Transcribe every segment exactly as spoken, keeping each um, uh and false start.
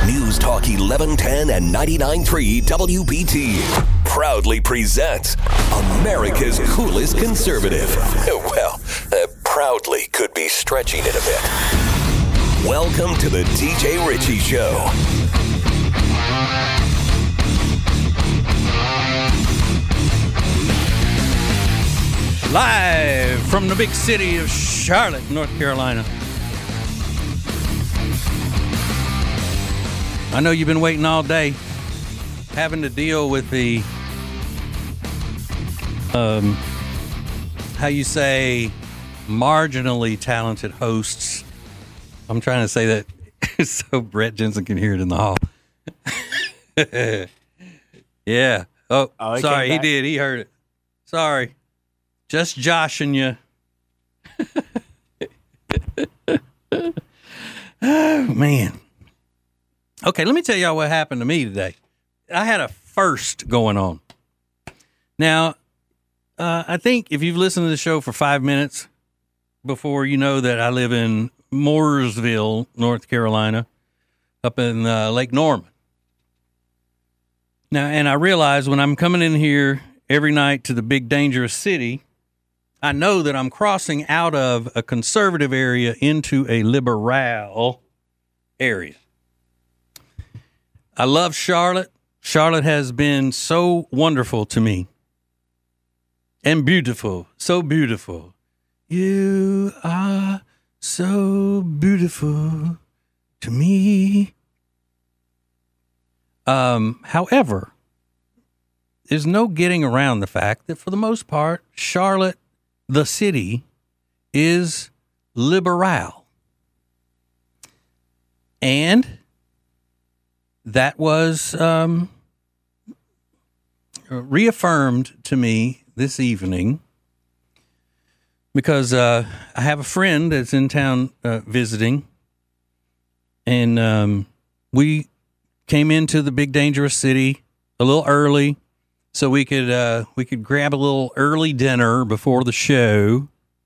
News Talk eleven ten and ninety-nine point three W B T proudly presents America's coolest conservative. Well, uh, proudly could be stretching it a bit. Welcome to the D J Ritchie Show. Live from the big city of Charlotte, North Carolina. I know you've been waiting all day, having to deal with the, um, how you say, marginally talented hosts. I'm trying to say that so Brett Jensen can hear it in the hall. Yeah. Oh, oh he sorry, he did. He heard it. Sorry. Just joshing you. Oh, man. Okay, let me tell y'all what happened to me today. I had a first going on. Now, uh, I think if you've listened to the show for five minutes before, you know that I live in Mooresville, North Carolina, up in uh, Lake Norman. Now, and I realize when I'm coming in here every night to the big dangerous city, I know that I'm crossing out of a conservative area into a liberal area. I love Charlotte. Charlotte has been so wonderful to me. And beautiful. So beautiful. You are so beautiful to me. Um, however, there's no getting around the fact that for the most part, Charlotte, the city, is liberal. And that was um, reaffirmed to me this evening because uh, I have a friend that's in town uh, visiting, and um, we came into the big dangerous city a little early so we could uh, we could grab a little early dinner before the show,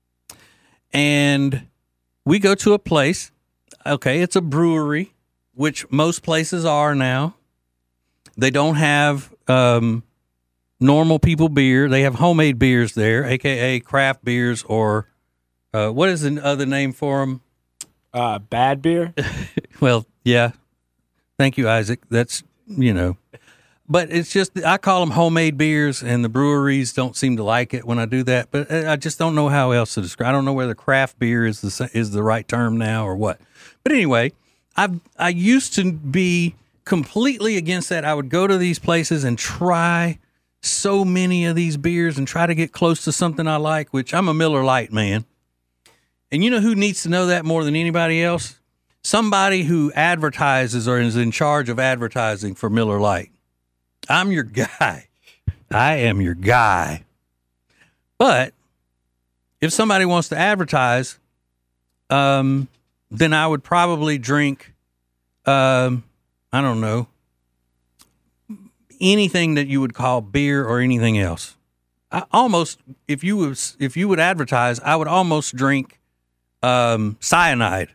and we go to a place. Okay, it's a brewery, which most places are now. They don't have um, normal people beer. They have homemade beers there, a k a craft beers, or uh, what is the other name for them? Uh, bad beer? Well, yeah. Thank you, Isaac. That's, you know. But it's just, I call them homemade beers, and the breweries don't seem to like it when I do that. But I just don't know how else to describe. I don't know whether craft beer is the is the right term now or what. But anyway, I I used to be completely against that. I would go to these places and try so many of these beers and try to get close to something I like, which I'm a Miller Lite man. And you know who needs to know that more than anybody else? Somebody who advertises or is in charge of advertising for Miller Lite. I'm your guy. I am your guy. But if somebody wants to advertise, um, then I would probably drink, um, I don't know, anything that you would call beer or anything else. I almost, if you was, if you would advertise, I would almost drink um, cyanide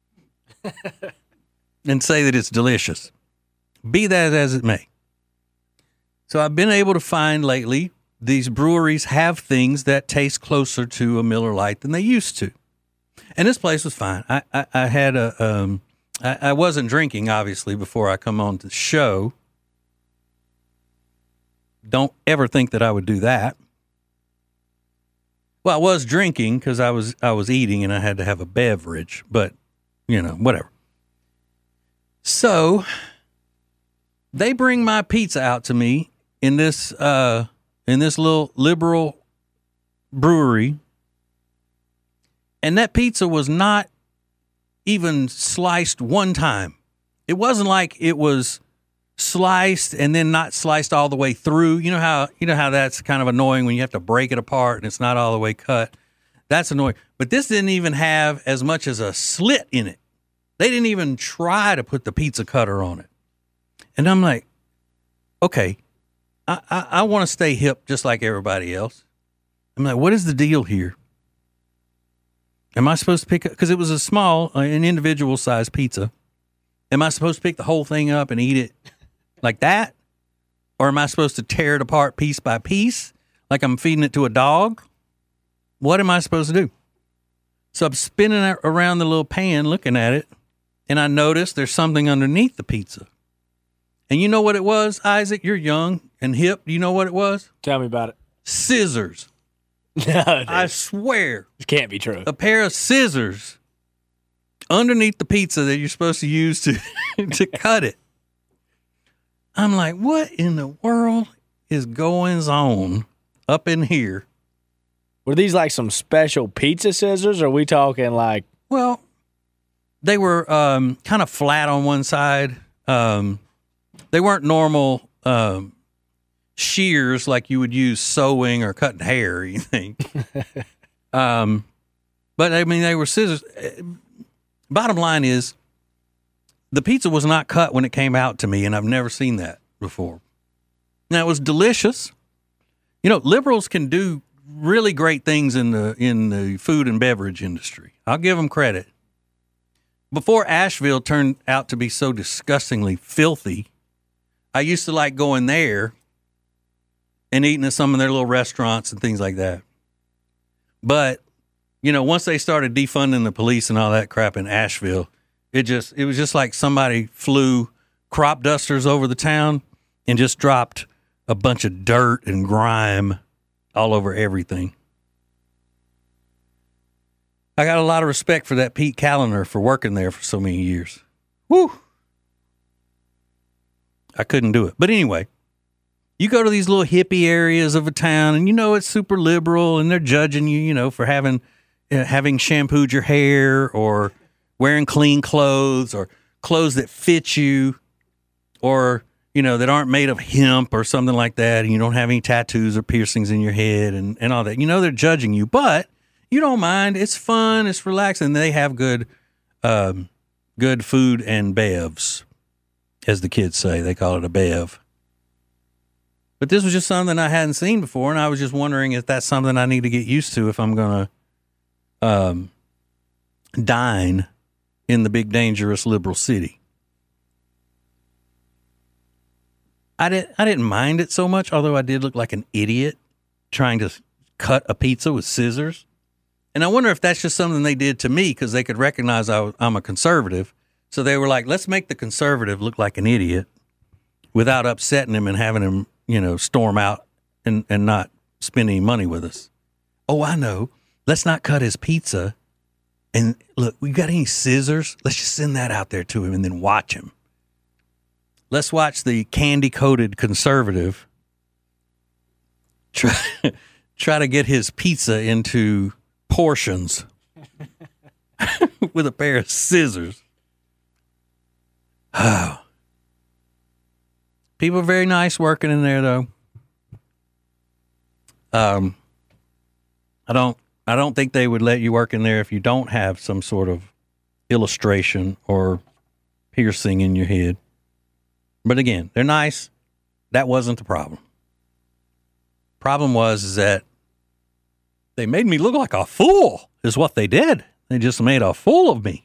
and say that it's delicious. Be that as it may. So I've been able to find lately these breweries have things that taste closer to a Miller Lite than they used to. And this place was fine. I, I, I had a, um, I, I wasn't drinking, obviously, before I come on to the show. Don't ever think that I would do that. Well, I was drinking because I was, I was eating and I had to have a beverage, but, you know, whatever. So they bring my pizza out to me in this, uh, in this little liberal brewery. And that pizza was not even sliced one time. It wasn't like it was sliced and then not sliced all the way through. You know how you know how that's kind of annoying when you have to break it apart and it's not all the way cut. That's annoying. But this didn't even have as much as a slit in it. They didn't even try to put the pizza cutter on it. And I'm like, okay, I, I, I want to stay hip just like everybody else. I'm like, what is the deal here? Am I supposed to pick up? Because it was a small, uh, an individual size pizza. Am I supposed to pick the whole thing up and eat it like that? Or am I supposed to tear it apart piece by piece like I'm feeding it to a dog? What am I supposed to do? So I'm spinning it around the little pan looking at it, and I noticed there's something underneath the pizza. And you know what it was, Isaac? You're young and hip. Do you know what it was? Tell me about it. Scissors. No, I swear. It can't be true. A pair of scissors underneath the pizza that you're supposed to use to, to cut it. I'm like, what in the world is going on up in here? Were these like some special pizza scissors, or are we talking like... Well, they were um, kind of flat on one side. Um, they weren't normal um, shears like you would use sewing or cutting hair or anything. um, but, I mean, they were scissors. Bottom line is, the pizza was not cut when it came out to me, and I've never seen that before. Now, it was delicious. You know, liberals can do really great things in the in the food and beverage industry. I'll give them credit. Before Asheville turned out to be so disgustingly filthy, I used to like going there and eating at some of their little restaurants and things like that. But, you know, once they started defunding the police and all that crap in Asheville, it just it was just like somebody flew crop dusters over the town and just dropped a bunch of dirt and grime all over everything. I got a lot of respect for that Pete Callender for working there for so many years. Woo! I couldn't do it. But anyway, you go to these little hippie areas of a town, and you know it's super liberal, and they're judging you, you know, for having uh, having shampooed your hair or wearing clean clothes or clothes that fit you or, you know, that aren't made of hemp or something like that, and you don't have any tattoos or piercings in your head and, and all that. You know they're judging you, but you don't mind. It's fun. It's relaxing. They have good um, good food and bevs, as the kids say. They call it a bev. But this was just something I hadn't seen before, and I was just wondering if that's something I need to get used to if I'm going to um, dine in the big, dangerous, liberal city. I didn't, I didn't mind it so much, although I did look like an idiot trying to cut a pizza with scissors. And I wonder if that's just something they did to me because they could recognize I was, I'm a conservative. So they were like, let's make the conservative look like an idiot without upsetting him and having him, you know, storm out and, and not spend any money with us. Oh, I know. Let's not cut his pizza. And look, we got any scissors? Let's just send that out there to him and then watch him. Let's watch the candy-coated conservative try, try to get his pizza into portions with a pair of scissors. Oh. People are very nice working in there, though. Um, I don't, I don't think they would let you work in there if you don't have some sort of illustration or piercing in your head. But again, they're nice. That wasn't the problem. Problem was is that they made me look like a fool, is what they did. They just made a fool of me.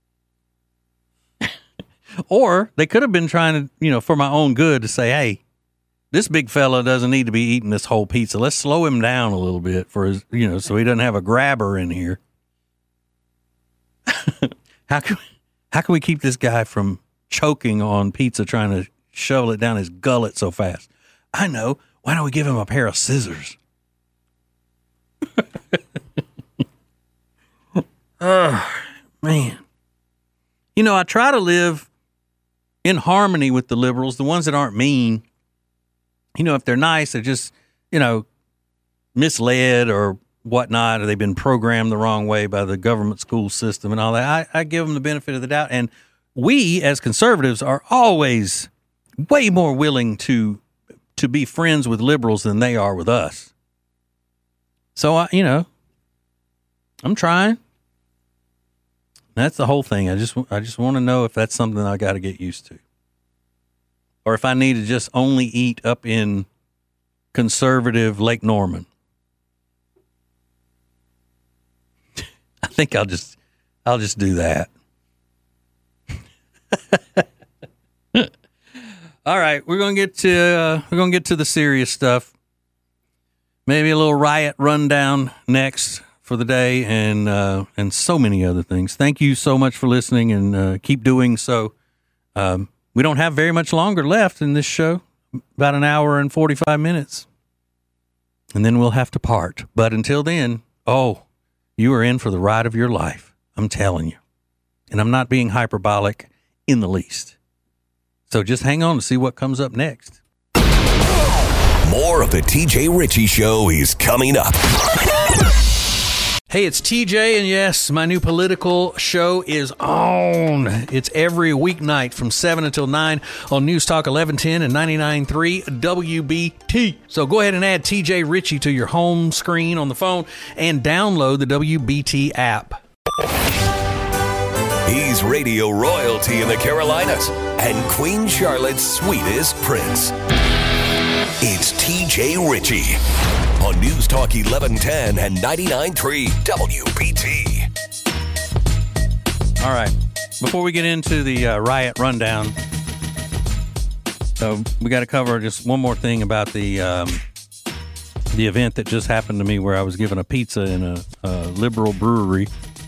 Or they could have been trying to, you know, for my own good to say, hey, this big fella doesn't need to be eating this whole pizza. Let's slow him down a little bit for his, you know, so he doesn't have a grabber in here. How can, how can we keep this guy from choking on pizza trying to shovel it down his gullet so fast? I know. Why don't we give him a pair of scissors? Oh, man. You know, I try to live in harmony with the liberals, the ones that aren't mean. You know, if they're nice, they're just, you know, misled or whatnot, or they've been programmed the wrong way by the government school system and all that. I, I give them the benefit of the doubt. And we, as conservatives, are always way more willing to to be friends with liberals than they are with us. So, I, you know, I'm trying. That's the whole thing. I just I just want to know if that's something I got to get used to. Or if I need to just only eat up in conservative Lake Norman. I think I'll just I'll just do that. All right, we're gonna get to uh, we're gonna get to the serious stuff. Maybe a little riot rundown next for the day, and uh, and so many other things. Thank you so much for listening, and uh, keep doing so. Um, we don't have very much longer left in this show, about an hour and forty-five minutes, and then we'll have to part. But until then, oh, you are in for the ride of your life. I'm telling you, and I'm not being hyperbolic in the least. So just hang on to see what comes up next. More of the T J Ritchie Show is coming up. Hey, it's T J, and yes, my new political show is on. It's every weeknight from seven until nine on News Talk eleven ten and ninety-nine point three W B T. So go ahead and add T J Ritchie to your home screen on the phone and download the W B T app. He's radio royalty in the Carolinas and Queen Charlotte's sweetest prince. It's T J Ritchie on News Talk eleven ten and ninety-nine point three W B T. All right. Before we get into the uh, riot rundown, so we got to cover just one more thing about the um, the event that just happened to me, where I was given a pizza in a, a liberal brewery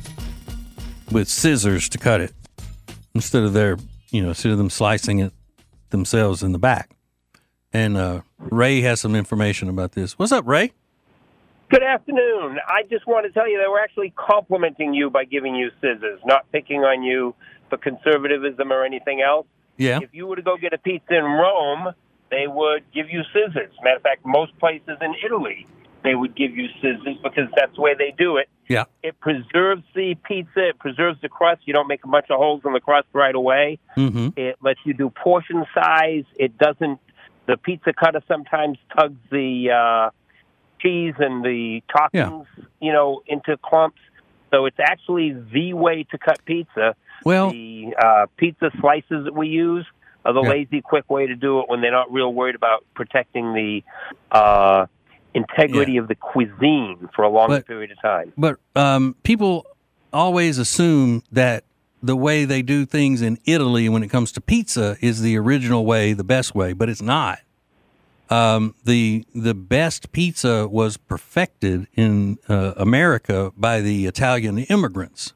with scissors to cut it instead of their, you know, instead of them slicing it themselves in the back. And uh, Ray has some information about this. What's up, Ray? Good afternoon. I just want to tell you they were actually complimenting you by giving you scissors, not picking on you for conservatism or anything else. Yeah. If you were to go get a pizza in Rome, they would give you scissors. Matter of fact, most places in Italy, they would give you scissors because that's the way they do it. Yeah. It preserves the pizza. It preserves the crust. You don't make a bunch of holes in the crust right away. Mm-hmm. It lets you do portion size. It doesn't. The pizza cutter sometimes tugs the uh, cheese and the toppings, yeah. you know, into clumps. So it's actually the way to cut pizza. Well, the uh, pizza slices that we use are the yeah. lazy, quick way to do it when they're not real worried about protecting the uh, integrity yeah. of the cuisine for a longer but, period of time. But um, people always assume that the way they do things in Italy when it comes to pizza is the original way, the best way, but it's not. Um, the the best pizza was perfected in uh, America by the Italian immigrants,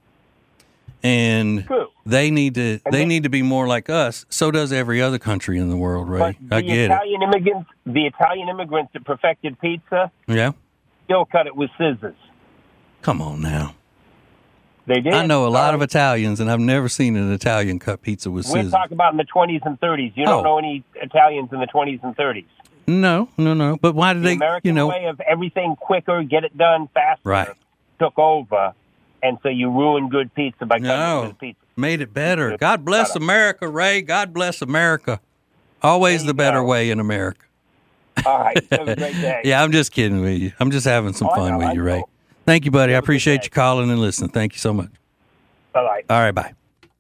and True. they need to and they they, need to be more like us. So does every other country in the world, Ray. But I the get Italian it. Immigrants, the Italian immigrants that perfected pizza, yeah, still cut it with scissors. Come on now. They did. I know a lot uh, of Italians, and I've never seen an Italian cut pizza with We're scissors. talking about in the twenties and thirties. You don't Oh. know any Italians in the twenties and thirties. No, no, no. But why did The they, American you know, way of everything quicker, get it done faster, Right. took over, and so you ruin good pizza by cutting No. good pizza. made it better. God bless America, Ray. God bless America. Always the better go. way in America. All right. Have a great day. Yeah, I'm just kidding with you. I'm just having some Oh, I fun know, with I you, Ray. know. Thank you, buddy. I Have a good appreciate day. you calling and listening. Thank you so much. Bye-bye. All right, bye.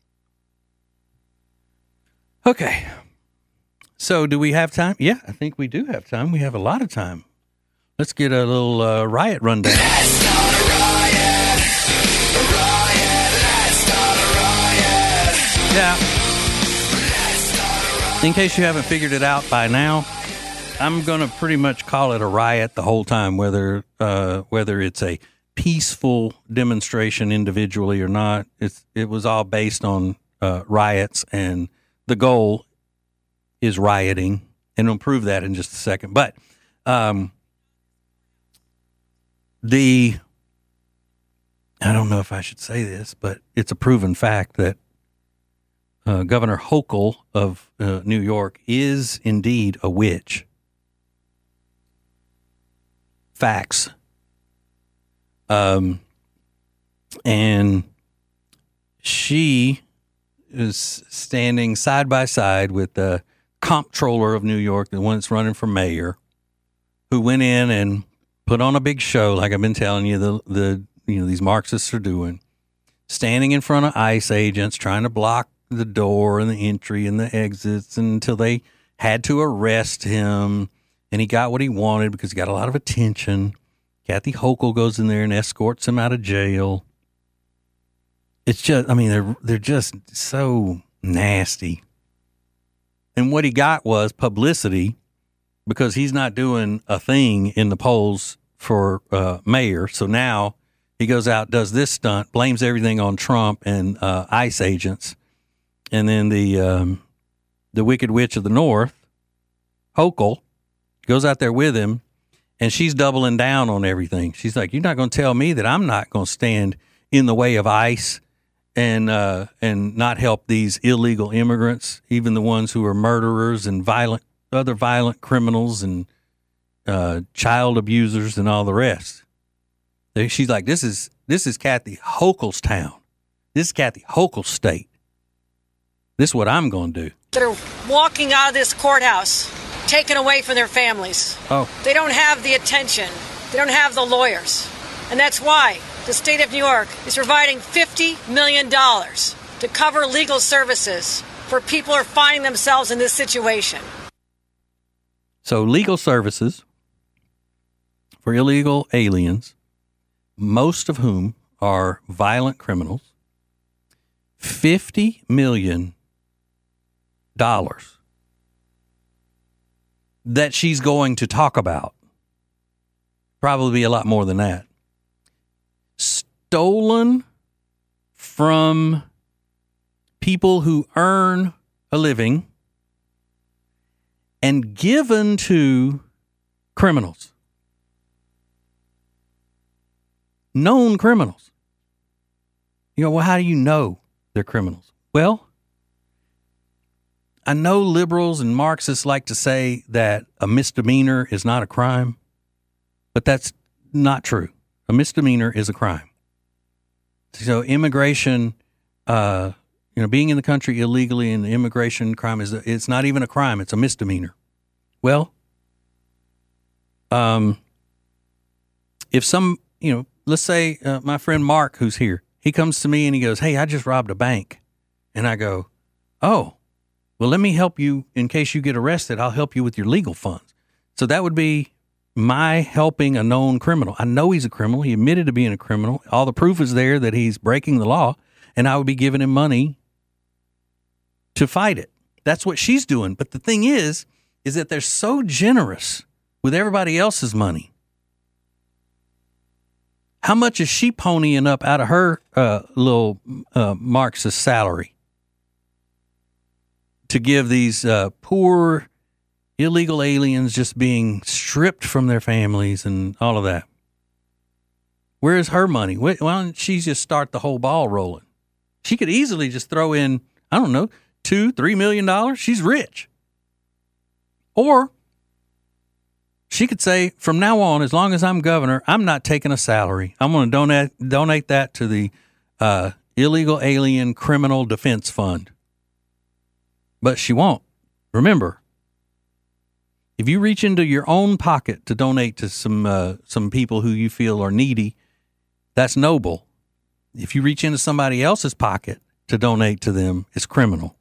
Okay. So do we have time? Yeah, I think we do have time. We have a lot of time. Let's get a little uh, riot rundown. Let's start a riot. A riot. Let's start a riot. Yeah. Let's start a riot. In case you haven't figured it out by now, I'm going to pretty much call it a riot the whole time, whether uh, whether it's a peaceful demonstration individually or not. It's it was all based on uh, riots, and the goal is rioting, and we'll prove that in just a second. But um, the I don't know if I should say this, but it's a proven fact that uh, Governor Hochul of uh, New York is indeed a witch. Facts. Um, and she is standing side by side with the comptroller of New York, the one that's running for mayor, who went in and put on a big show, like I've been telling you, the the you know these Marxists are doing, standing in front of ICE agents, trying to block the door and the entry and the exits until they had to arrest him. And he got what he wanted because he got a lot of attention. Kathy Hochul goes in there and escorts him out of jail. It's just, I mean, they're they're just so Nasty. And what he got was publicity because he's not doing a thing in the polls for uh, mayor. So now he goes out, does this stunt, blames everything on Trump and uh, ICE agents. And then the um, the Wicked Witch of the North, Hochul, goes out there with him, and she's doubling down on everything. She's like, you're not going to tell me that I'm not going to stand in the way of ICE and uh, and not help these illegal immigrants, even the ones who are murderers and violent, other violent criminals and uh, child abusers and all the rest. She's like, this is this is Kathy Hochul's town. This is Kathy Hochul's state. This is what I'm going to do. That are walking out of this courthouse, taken away from their families. Oh. They don't have the attention. They don't have the lawyers. And that's why the state of New York is providing fifty million dollars to cover legal services for people who are finding themselves in this situation. So legal services for illegal aliens, most of whom are violent criminals, fifty million dollars that she's going to talk about. Probably be a lot more than that. Stolen from people who earn a living and given to criminals. Known criminals. You go, well, how do you know they're criminals? Well, I know liberals and Marxists like to say that a misdemeanor is not a crime, but that's not true. A misdemeanor is a crime. So immigration, uh, you know, being in the country illegally and the immigration crime is, it's not even a crime. It's a misdemeanor. Well, um, if some, you know, let's say uh, my friend Mark, who's here, he comes to me and he goes, hey, I just robbed a bank. And I go, oh, well, let me help you in case you get arrested. I'll help you with your legal funds. So that would be my helping a known criminal. I know he's a criminal. He admitted to being a criminal. All the proof is there that he's breaking the law, and I would be giving him money to fight it. That's what she's doing. But the thing is, is that they're so generous with everybody else's money. How much is she ponying up out of her uh, little uh, Marxist salary to give these uh, poor illegal aliens just being stripped from their families and all of that? Where is her money? Why don't she just start the whole ball rolling? She could easily just throw in, I don't know, two, three million dollars. She's rich. Or she could say, from now on, as long as I'm governor, I'm not taking a salary. I'm going to donate donate that to the uh, Illegal Alien Criminal Defense Fund. But she won't. Remember, if you reach into your own pocket to donate to some uh, some people who you feel are needy, that's noble. If you reach into somebody else's pocket to donate to them, it's criminal.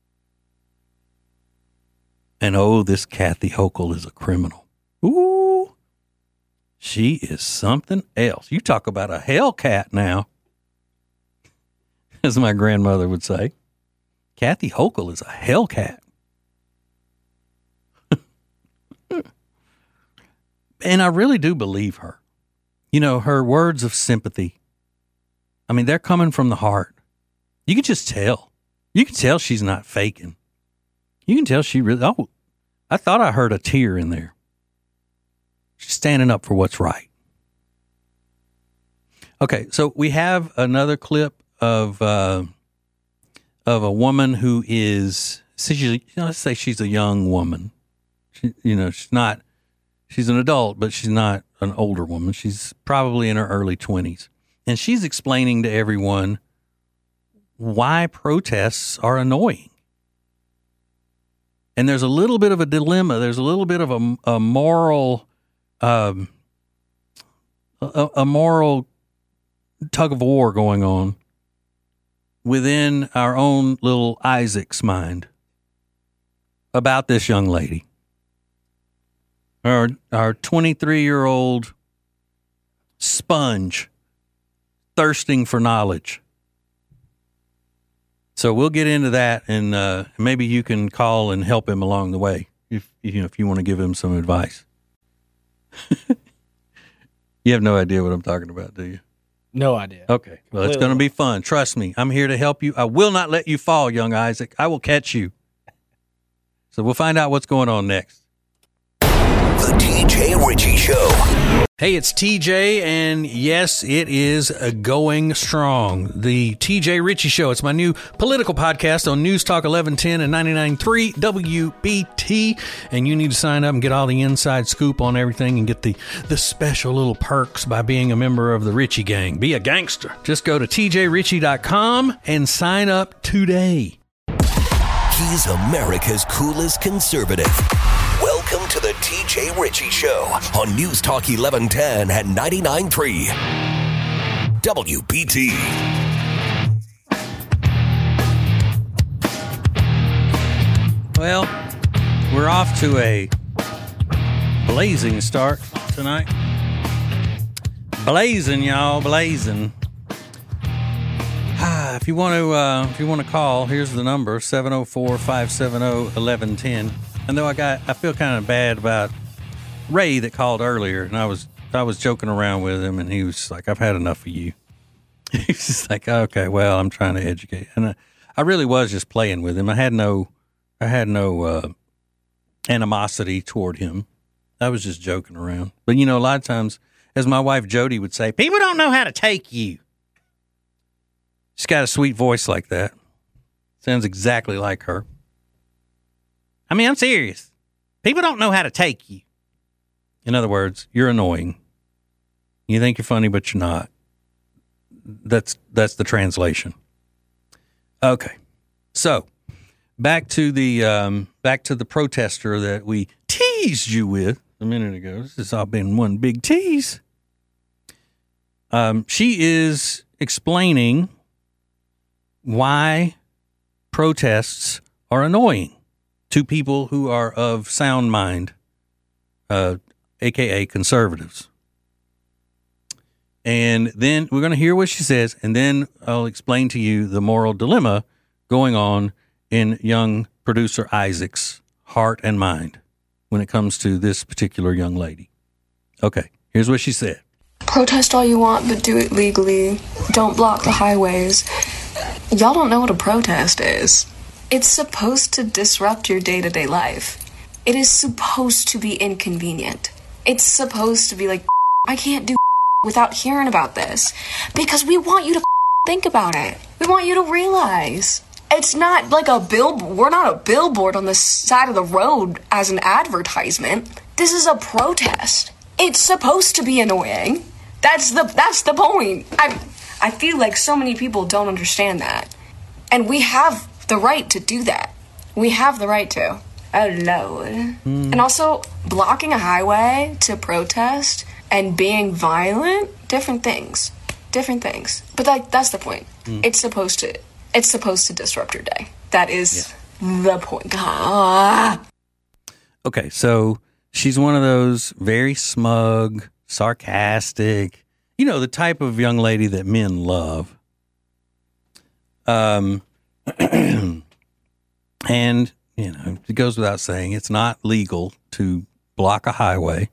And oh, this Kathy Hochul is a criminal. Ooh, she is something else. You talk about a hellcat now, as my grandmother would say. Kathy Hochul is a hellcat. And I really do believe her. You know, her words of sympathy, I mean, they're coming from the heart. You can just tell. You can tell she's not faking. You can tell she really, oh, I thought I heard a tear in there. She's standing up for what's right. Okay, so we have another clip of uh, of a woman who is, she's, you know, let's say she's a young woman. She, you know, she's not, she's an adult, but she's not an older woman. She's probably in her early twenties. And she's explaining to everyone why protests are annoying. And there's a little bit of a dilemma. There's a little bit of a, a moral, um, a, a moral tug of war going on within our own little Isaac's mind about this young lady. Our our twenty-three-year-old sponge thirsting for knowledge. So we'll get into that, and uh, maybe you can call and help him along the way if you know if you want to give him some advice. You have no idea what I'm talking about, do you? No idea. Okay. Well, it's going to be fun. Trust me. I'm here to help you. I will not let you fall, young Isaac. I will catch you. So we'll find out what's going on next. The T J Ritchie Show. Hey, it's T J, and yes, it is uh, going strong. The T J Ritchie Show. It's my new political podcast on News Talk eleven ten and ninety-nine point three W B T, and you need to sign up and get all the inside scoop on everything and get the, the special little perks by being a member of the Ritchie Gang. Be a gangster. Just go to T J Ritchie dot com and sign up today. He's America's coolest conservative. Welcome to the T J Ritchie Show on News Talk eleven ten and ninety-nine point three W B T. Well, we're off to a blazing start tonight. Blazing, y'all, blazing. Ah, if you want to, uh, if you want to call, here's the number: seven oh four, five seven oh, eleven ten. I know I got, I feel kind of bad about Ray that called earlier, and I was, I was joking around with him, and he was like, "I've had enough of you." He's just like, "Okay, well, I'm trying to educate," and I, I really was just playing with him. I had no, I had no uh, animosity toward him. I was just joking around. But you know, a lot of times, as my wife Jody would say, people don't know how to take you. She's got a sweet voice like that. Sounds exactly like her. I mean, I'm serious. People don't know how to take you. In other words, you're annoying. You think you're funny, but you're not. That's that's the translation. Okay, so back to the um, back to the protester that we teased you with a minute ago. This has all been one big tease. Um, she is explaining why protests are annoying to people who are of sound mind, uh, a k a conservatives. And then we're going to hear what she says, and then I'll explain to you the moral dilemma going on in young producer Isaac's heart and mind when it comes to this particular young lady. Okay, here's what she said. Protest all you want, but do it legally. Don't block the highways. Y'all don't know what a protest is. It's supposed to disrupt your day-to-day life. It is supposed to be inconvenient. It's supposed to be like, I can't do without hearing about this. Because we want you to think about it. We want you to realize. It's not like a bill. We're not a billboard on the side of the road as an advertisement. This is a protest. It's supposed to be annoying. That's the that's the point. I I feel like so many people don't understand that. And we have the right to do that. We have the right to. Oh, Lord. Mm. And also, blocking a highway to protest and being violent, different things. Different things. But that, that's the point. Mm. It's supposed to it's supposed to disrupt your day. That is yeah. the point. Ah. Okay, so she's one of those very smug, sarcastic, you know, the type of young lady that men love. Um, and, you know, it goes without saying, it's not legal to block a highway.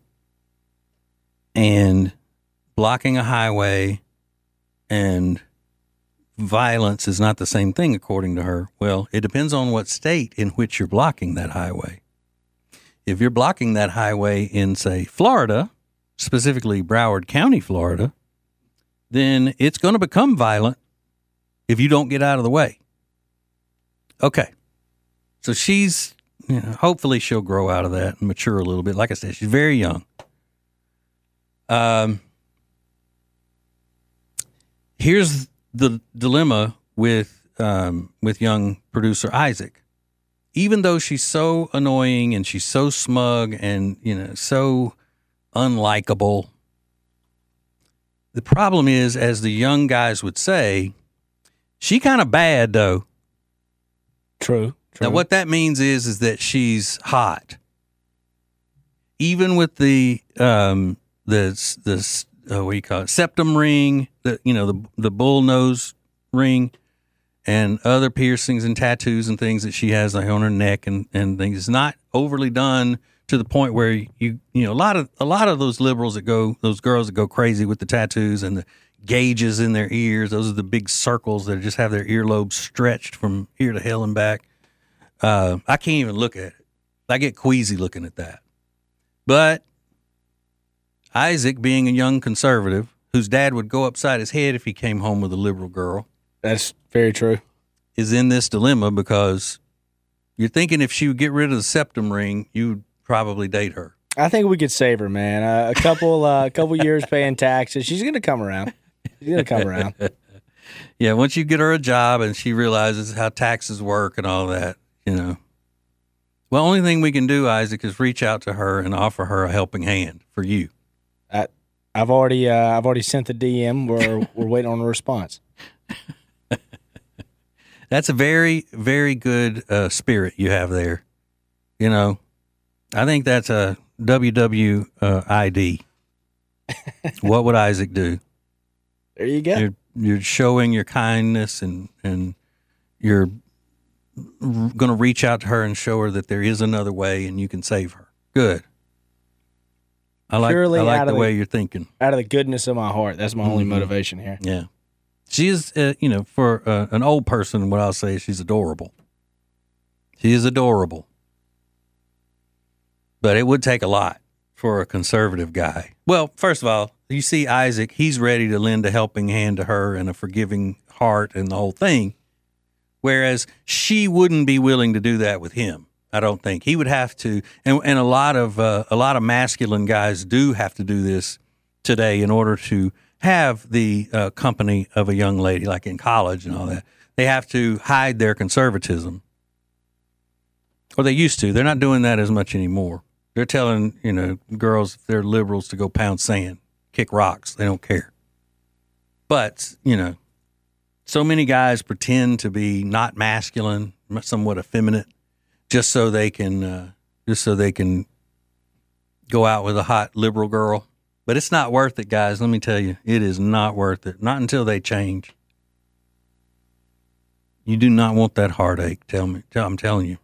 And blocking a highway and violence is not the same thing, according to her. Well, it depends on what state in which you're blocking that highway. If you're blocking that highway in, say, Florida, specifically Broward County, Florida, then it's going to become violent if you don't get out of the way. Okay. So she's, you know, hopefully she'll grow out of that and mature a little bit. Like I said, she's very young. Um, here's the dilemma with um, with young producer Isaac. Even though she's so annoying and she's so smug and, you know, so unlikable, the problem is, as the young guys would say, she kind of bad, though. True, true. Now, what that means is, is that she's hot. Even with the um, the the uh, what do you call it, septum ring, the you know the the bull nose ring, and other piercings and tattoos and things that she has like on her neck and, and things. It's not overly done to the point where you you know a lot of a lot of those liberals that go those girls that go crazy with the tattoos and the gauges in their ears. Those are the big circles that just have their earlobes stretched from here to hell and back. Uh, I can't even look at it. I get queasy looking at that. But Isaac, being a young conservative, whose dad would go upside his head if he came home with a liberal girl, That's very true. is in this dilemma because you're thinking if she would get rid of the septum ring, you'd probably date her. I think we could save her, man. Uh, a couple, uh, a couple years paying taxes. She's gonna come around. She's gonna come around. Yeah, once you get her a job and she realizes how taxes work and all that, you know. Well, only thing we can do, Isaac, is reach out to her and offer her a helping hand for you. I, I've already, uh, I've already sent the D M. We're we're waiting on a response. That's a very, very good uh, spirit you have there. You know, I think that's a W W I D. What would Isaac do? There you go. You're, you're showing your kindness and, and you're going to reach out to her and show her that there is another way and you can save her. Good. I like, Purely I like out the of way the- you're thinking. Out of the goodness of my heart, that's my only motivation here. Yeah. She is, uh, you know, for uh, an old person, what I'll say is she's adorable. She is adorable. But it would take a lot for a conservative guy. Well, first of all, you see Isaac, he's ready to lend a helping hand to her and a forgiving heart and the whole thing. Whereas she wouldn't be willing to do that with him. I don't think he would have to. And, and a lot of, uh, a lot of masculine guys do have to do this today in order to have the uh, company of a young lady, like in college and all that. They have to hide their conservatism. Or they used to. They're not doing that as much anymore. They're telling, you know, girls, if they're liberals, to go pound sand, kick rocks. They don't care. But, you know, so many guys pretend to be not masculine, somewhat effeminate, just so they can, uh, just so they can go out with a hot liberal girl. But it's not worth it, guys. Let me tell you, it is not worth it. Not until they change. You do not want that heartache. Tell me, I'm telling you.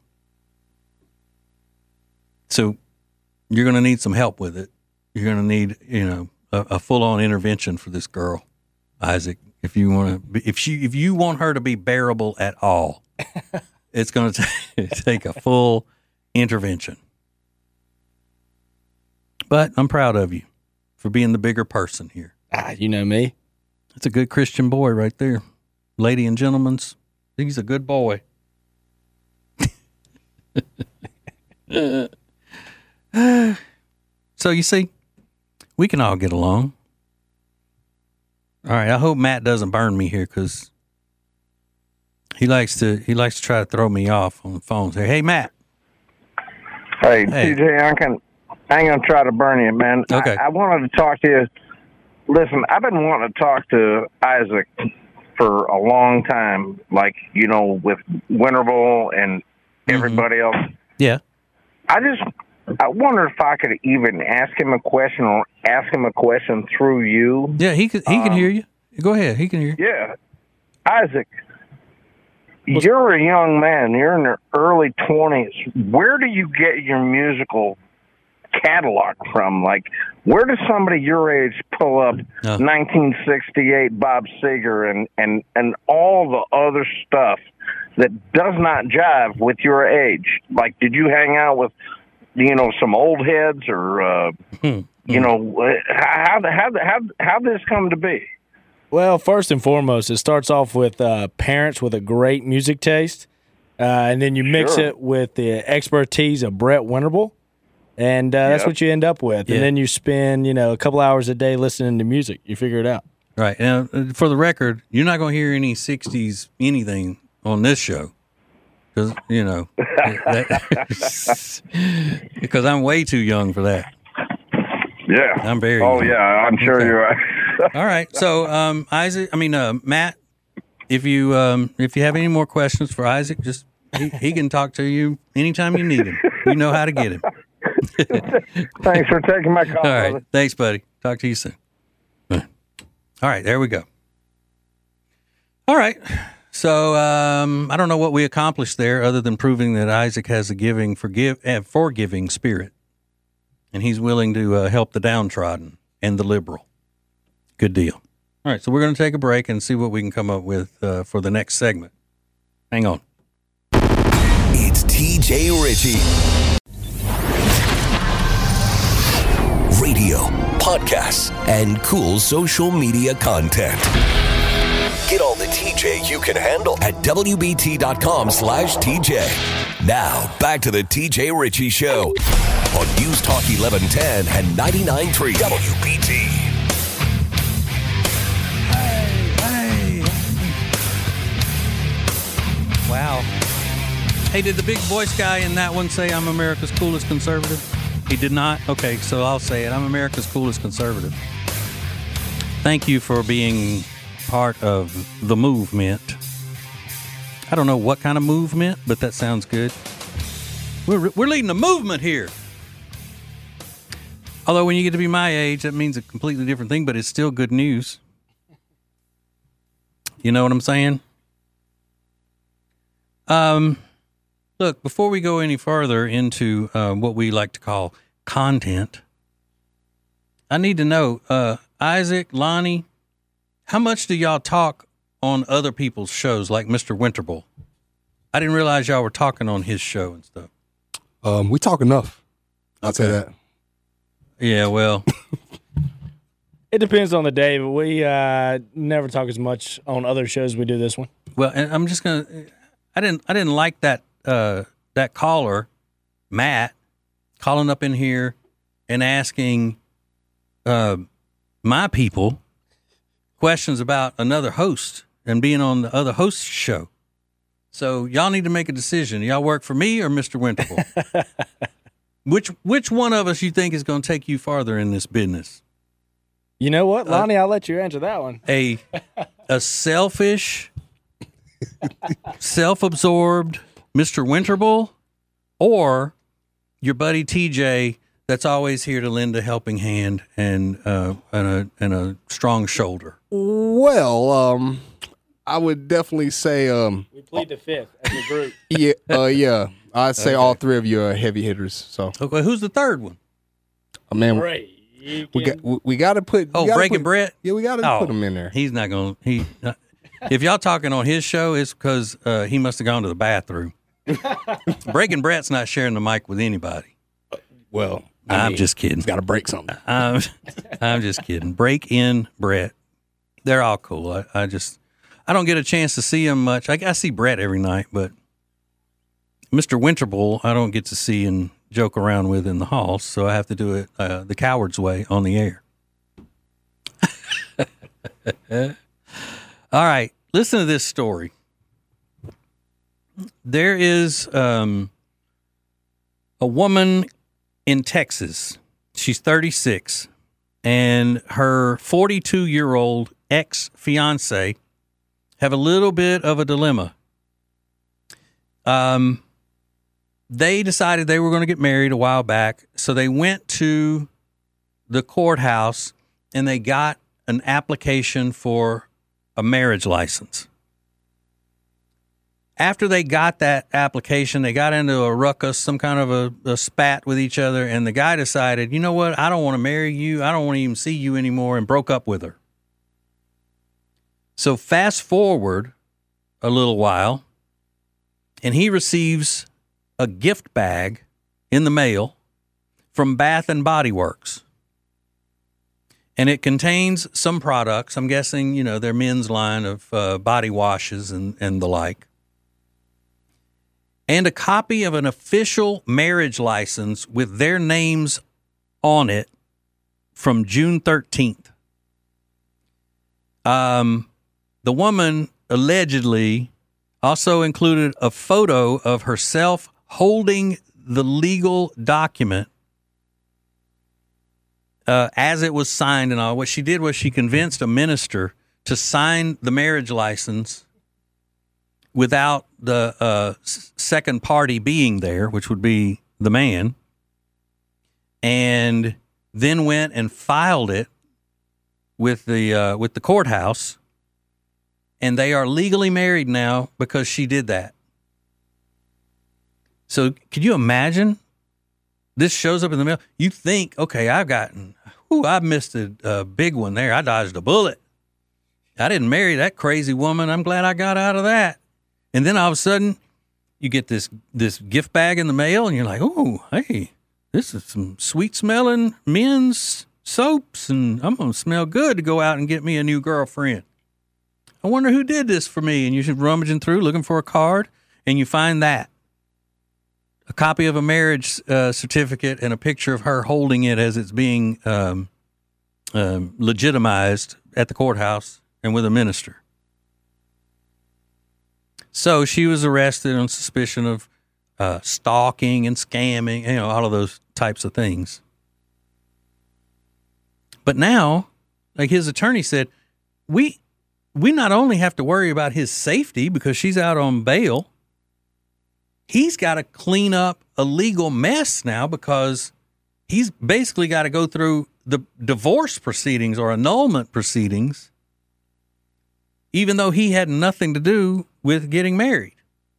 So you're going to need some help with it. You're going to need, you know, a, a full-on intervention for this girl, Isaac. If you want to, if she, if you want her to be bearable at all, it's going to take a full intervention. But I'm proud of you for being the bigger person here. Ah, you know me. That's a good Christian boy right there. Lady and gentlemen, he's a good boy. So you see, we can all get along. All right, I hope Matt doesn't burn me here because he likes to he likes to try to throw me off on the phone. Say, hey, Matt. Hey, Hey. T J, I can I ain't gonna try to burn you, man. Okay. I, I wanted to talk to you. Listen, I've been wanting to talk to Isaac for a long time, like, you know, with Winterville and everybody else. Yeah. I just I wonder if I could even ask him a question or ask him a question through you. Yeah, he can, he can Um, hear you. Go ahead. He can hear you. Yeah. Isaac, you're a young man. You're in your early twenties. Where do you get your musical catalog from? Like, where does somebody your age pull up Oh. nineteen sixty-eight Bob Seger and, and, and all the other stuff that does not jive with your age? Like, did you hang out with, you know, some old heads or, uh, Hmm. you know, how, how, how, how did this come to be? Well, first and foremost, it starts off with uh, parents with a great music taste, uh, and then you mix Sure. it with the expertise of Brett Winterble, and uh, that's Yep. what you end up with. Yeah. And then you spend, you know, a couple hours a day listening to music. You figure it out. Right. Now, uh, for the record, you're not going to hear any sixties anything on this show. Because, you know, that, because I'm way too young for that. Yeah. I'm very Oh, young. yeah, I'm sure Okay. you're right. All right. So, um, Isaac, I mean, uh, Matt, if you um, if you have any more questions for Isaac, just he, he can talk to you anytime you need him. You know how to get him. Thanks for taking my call. All right. brother. Thanks, buddy. Talk to you soon. All right. There we go. All right. So um, I don't know what we accomplished there other than proving that Isaac has a giving, forgive, uh, forgiving spirit. And he's willing to uh, help the downtrodden and the liberal. Good deal. All right, so we're going to take a break and see what we can come up with uh, for the next segment. Hang on. It's T J Ritchie. Radio, podcasts, and cool social media content. Get all the T J you can handle at W B T dot com slash T J. Now, back to the T J Ritchie Show on News Talk eleven ten and ninety-nine point three W B T. Hey, hey. Wow. Hey, did the big voice guy in that one say I'm America's coolest conservative? He did not? Okay, so I'll say it. I'm America's coolest conservative. Thank you for being part of the movement. I don't know what kind of movement, but that sounds good. We're, we're leading a movement here. Although when you get to be my age, that means a completely different thing, but it's still good news. You know what I'm saying? Um... Look, before we go any further into uh, what we like to call content, I need to know, uh, Isaac, Lonnie, how much do y'all talk on other people's shows like Mister Winterbull? I didn't realize y'all were talking on his show and stuff. Um, we talk enough. I'll Okay. say that. Yeah, well, It depends on the day, but we uh, never talk as much on other shows as we do this one. well, and I'm just gonna. I didn't. I didn't like that. Uh, that caller, Matt, calling up in here and asking uh, my people questions about another host and being on the other host's show. So y'all need to make a decision. Y'all work for me or Mister Winterbull? which which one of us you think is going to take you farther in this business? You know what, Lonnie? I'll let you answer that one. A a selfish, self-absorbed Mister Winterbull, or your buddy T J that's always here to lend a helping hand and uh, and a and a strong shoulder. Well, um, I would definitely say, um, We plead the fifth as a group. yeah, uh, yeah. I'd say all three of you are heavy hitters. So, Okay, who's the third one? uh, man, Great. You we can- got we, we got to put. Oh, we gotta Breaking put- Brett. Yeah, we got to Oh, put him in there. He's not going. to He. Uh, if y'all talking on his show, it's because uh, he must have gone to the bathroom. Breaking Brett's not sharing the mic with anybody. Well, I I'm mean, just kidding. He's got to break something. I'm, I'm just kidding. Break in Brett. They're all cool. I, I just, I don't get a chance to see them much. I, I see Brett every night, but Mister Winterbull, I don't get to see and joke around with in the halls, so I have to do it uh, the coward's way on the air. All right, listen to this story. There is um, a woman in Texas. She's thirty-six, and her forty-two-year-old ex-fiance have a little bit of a dilemma. Um, they decided they were going to get married a while back, so they went to the courthouse and they got an application for a marriage license. After they got that application, they got into a ruckus, some kind of a, a spat with each other, and the guy decided, you know what, I don't want to marry you, I don't want to even see you anymore, and broke up with her. So fast forward a little while, and he receives a gift bag in the mail from Bath and Body Works. And it contains some products, I'm guessing, you know, their men's line of uh, body washes and, and the like. And a copy of an official marriage license with their names on it from June thirteenth. Um, the woman allegedly also included a photo of herself holding the legal document uh, as it was signed and all. What she did was she convinced a minister to sign the marriage license without the uh, second party being there, which would be the man, and then went and filed it with the uh, with the courthouse And they are legally married now because she did that. So could you imagine? This shows up in the mail. You think, okay, I've gotten, ooh, I missed a, a big one there. I dodged a bullet. I didn't marry that crazy woman. I'm glad I got out of that. And then all of a sudden, you get this this gift bag in the mail, and you're like, oh, hey, this is some sweet-smelling men's soaps, and I'm going to smell good to go out and get me a new girlfriend. I wonder who did this for me. And you're rummaging through looking for a card, and you find that. A copy of a marriage uh, certificate and a picture of her holding it as it's being um, um, legitimized at the courthouse and with a minister. So she was arrested on suspicion of uh, stalking and scamming, you know, all of those types of things. But now, like his attorney said, we we not only have to worry about his safety because she's out on bail, he's got to clean up a legal mess now because he's basically got to go through the divorce proceedings or annulment proceedings, even though he had nothing to do with getting married.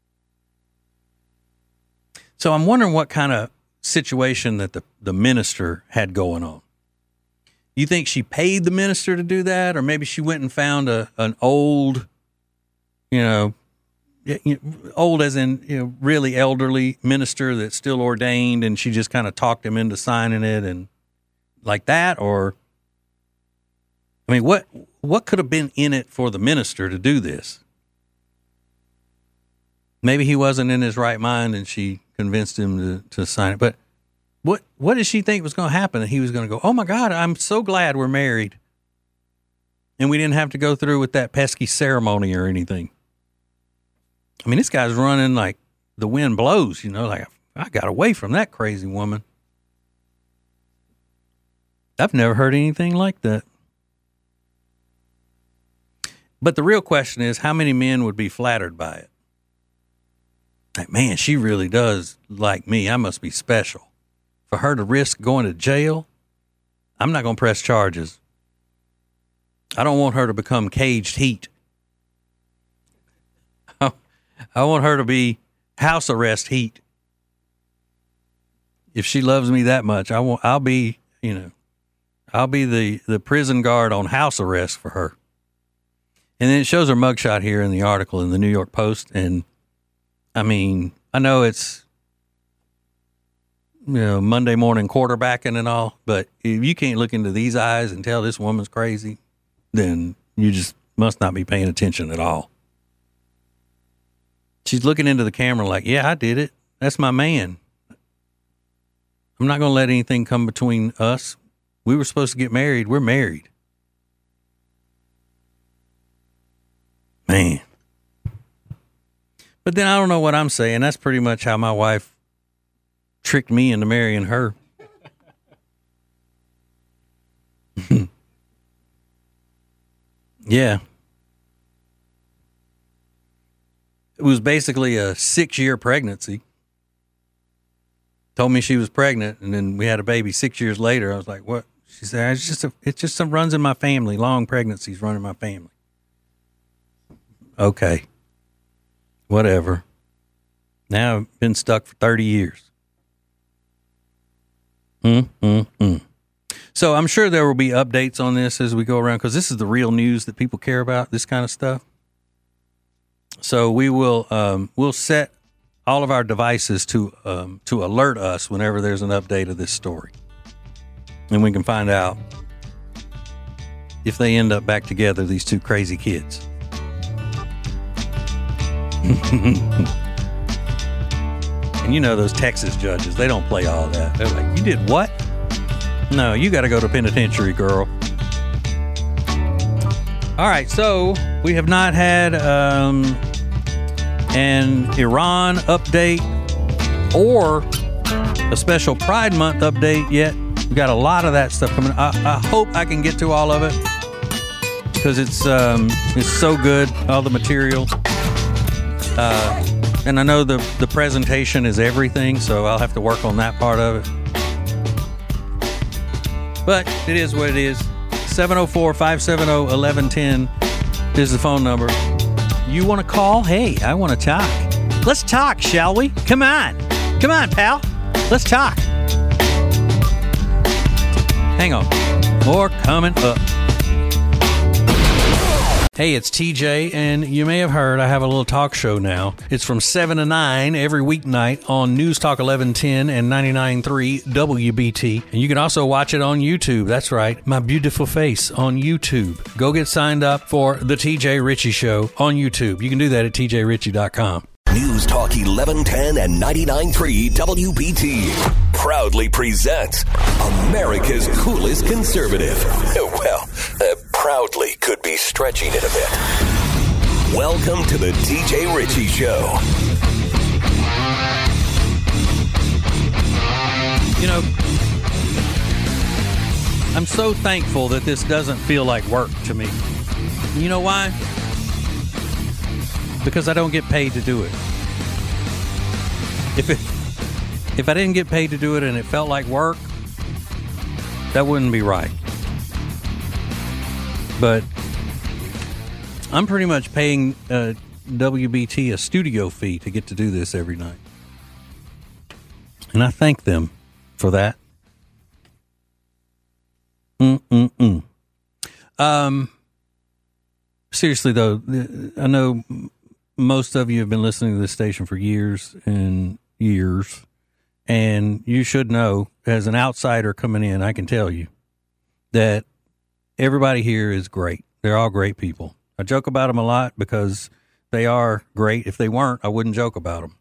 So I'm wondering what kind of situation that the, the minister had going on. You think she paid the minister to do that? Or maybe she went and found a an old, you know, old as in, you know, really elderly minister that's still ordained, and she just kind of talked him into signing it and like that? Or, I mean, what what could have been in it for the minister to do this? Maybe he wasn't in his right mind and she convinced him to, to sign it. But what what did she think was going to happen? And he was going to go, oh my God, I'm so glad we're married. And we didn't have to go through with that pesky ceremony or anything. I mean, this guy's running like the wind blows, you know, like I got away from that crazy woman. I've never heard anything like that. But the real question is, how many men would be flattered by it? Like, man, she really does like me. I must be special. For her to risk going to jail, I'm not going to press charges. I don't want her to become caged heat. I want her to be house arrest heat. If she loves me that much, I want, I'll be, you know, I'll be the, the prison guard on house arrest for her. And then it shows her mugshot here in the article in the New York Post. And I mean, I know it's, you know, Monday morning quarterbacking and all, but if you can't look into these eyes and tell this woman's crazy, then you just must not be paying attention at all. She's looking into the camera like, yeah, I did it. That's my man. I'm not going to let anything come between us. We were supposed to get married. We're married. Man. But then I don't know what I'm saying. That's pretty much how my wife tricked me into marrying her. Yeah. It was basically a six-year pregnancy. Told me she was pregnant, and then we had a baby six years later. I was like, what? She said, it's just, a, it's just some runs in my family. Long pregnancies run in my family. Okay. Whatever. Now I've been stuck for thirty years. Mm, mm, mm. So I'm sure there will be updates on this as we go around, because this is the real news that people care about, this kind of stuff. So we will um, we'll set all of our devices to um, to alert us whenever there's an update of this story. And we can find out if they end up back together, these two crazy kids. And you know those Texas judges, they don't play all that. They're like, you did what? No, you got to go to penitentiary, girl. All right, so we have not had um, an Iran update or a special Pride Month update yet. We got a lot of that stuff coming. I, I hope I can get to all of it because it's um, it's so good, all the material. Uh, and I know the, the presentation is everything, so I'll have to work on that part of it. But it is what it is. seven oh four, five seven oh, one one one This is the phone number. You want to call? Hey, I want to talk. Let's talk, shall we? Come on. Come on, pal. Let's talk. Hang on. More coming up. Hey, it's T J, and you may have heard I have a little talk show now. It's from seven to nine every weeknight on News Talk eleven ten and ninety-nine point three W B T. And you can also watch it on YouTube. That's right, my beautiful face on YouTube. Go get signed up for The T J Ritchie Show on YouTube. You can do that at T J Ritchie dot com. News Talk eleven ten and ninety-nine point three W B T proudly presents America's coolest conservative. Well, uh, proudly could be stretching it a bit. Welcome to the T J Ritchie Show. You know, I'm so thankful that this doesn't feel like work to me. You know why? Because I don't get paid to do it. If it, if I didn't get paid to do it and it felt like work, that wouldn't be right. But I'm pretty much paying uh, W B T a studio fee to get to do this every night. And I thank them for that. Mm-mm-mm. Um, seriously, though, I know most of you have been listening to this station for years and years, and you should know, as an outsider coming in, I can tell you that everybody here is great. They're all great people. I joke about them a lot because they are great. If they weren't, I wouldn't joke about them.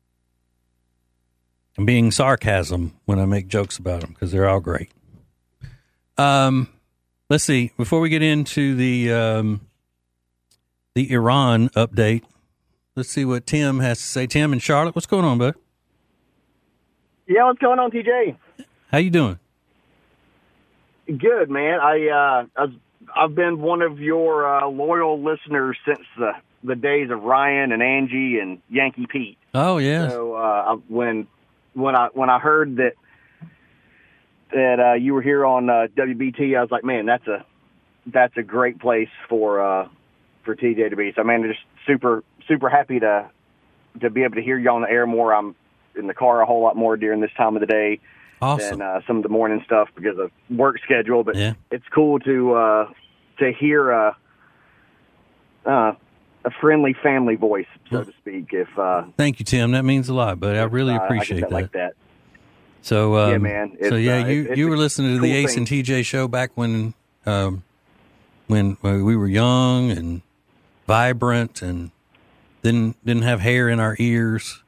I'm being sarcasm when I make jokes about them because they're all great. Um, let's see. Before we get into the um, the Iran update, let's see what Tim has to say. Tim in Charlotte, what's going on, bud? Yeah, what's going on, T J? How you doing? Good, man. I uh, I've, I've been one of your uh, loyal listeners since the the days of Ryan and Angie and Yankee Pete. Oh yeah. So uh, when when I when I heard that that uh, you were here on uh, W B T, I was like, man, that's a that's a great place for uh, for T J to be. So, man, I'm just super super happy to to be able to hear you on the air more. I'm in the car a whole lot more during this time of the day. Awesome. Than uh, some of the morning stuff because of work schedule, but yeah. It's cool to uh, to hear uh, uh, a friendly family voice, so to speak. If uh, thank you, Tim. That means a lot, but I really uh, appreciate I that, that. like that. So, um, yeah, man. It's, so yeah, uh, you it's, you it's were listening to cool the Ace thing. and T J show back when um, when when we were young and vibrant and didn't didn't have hair in our ears.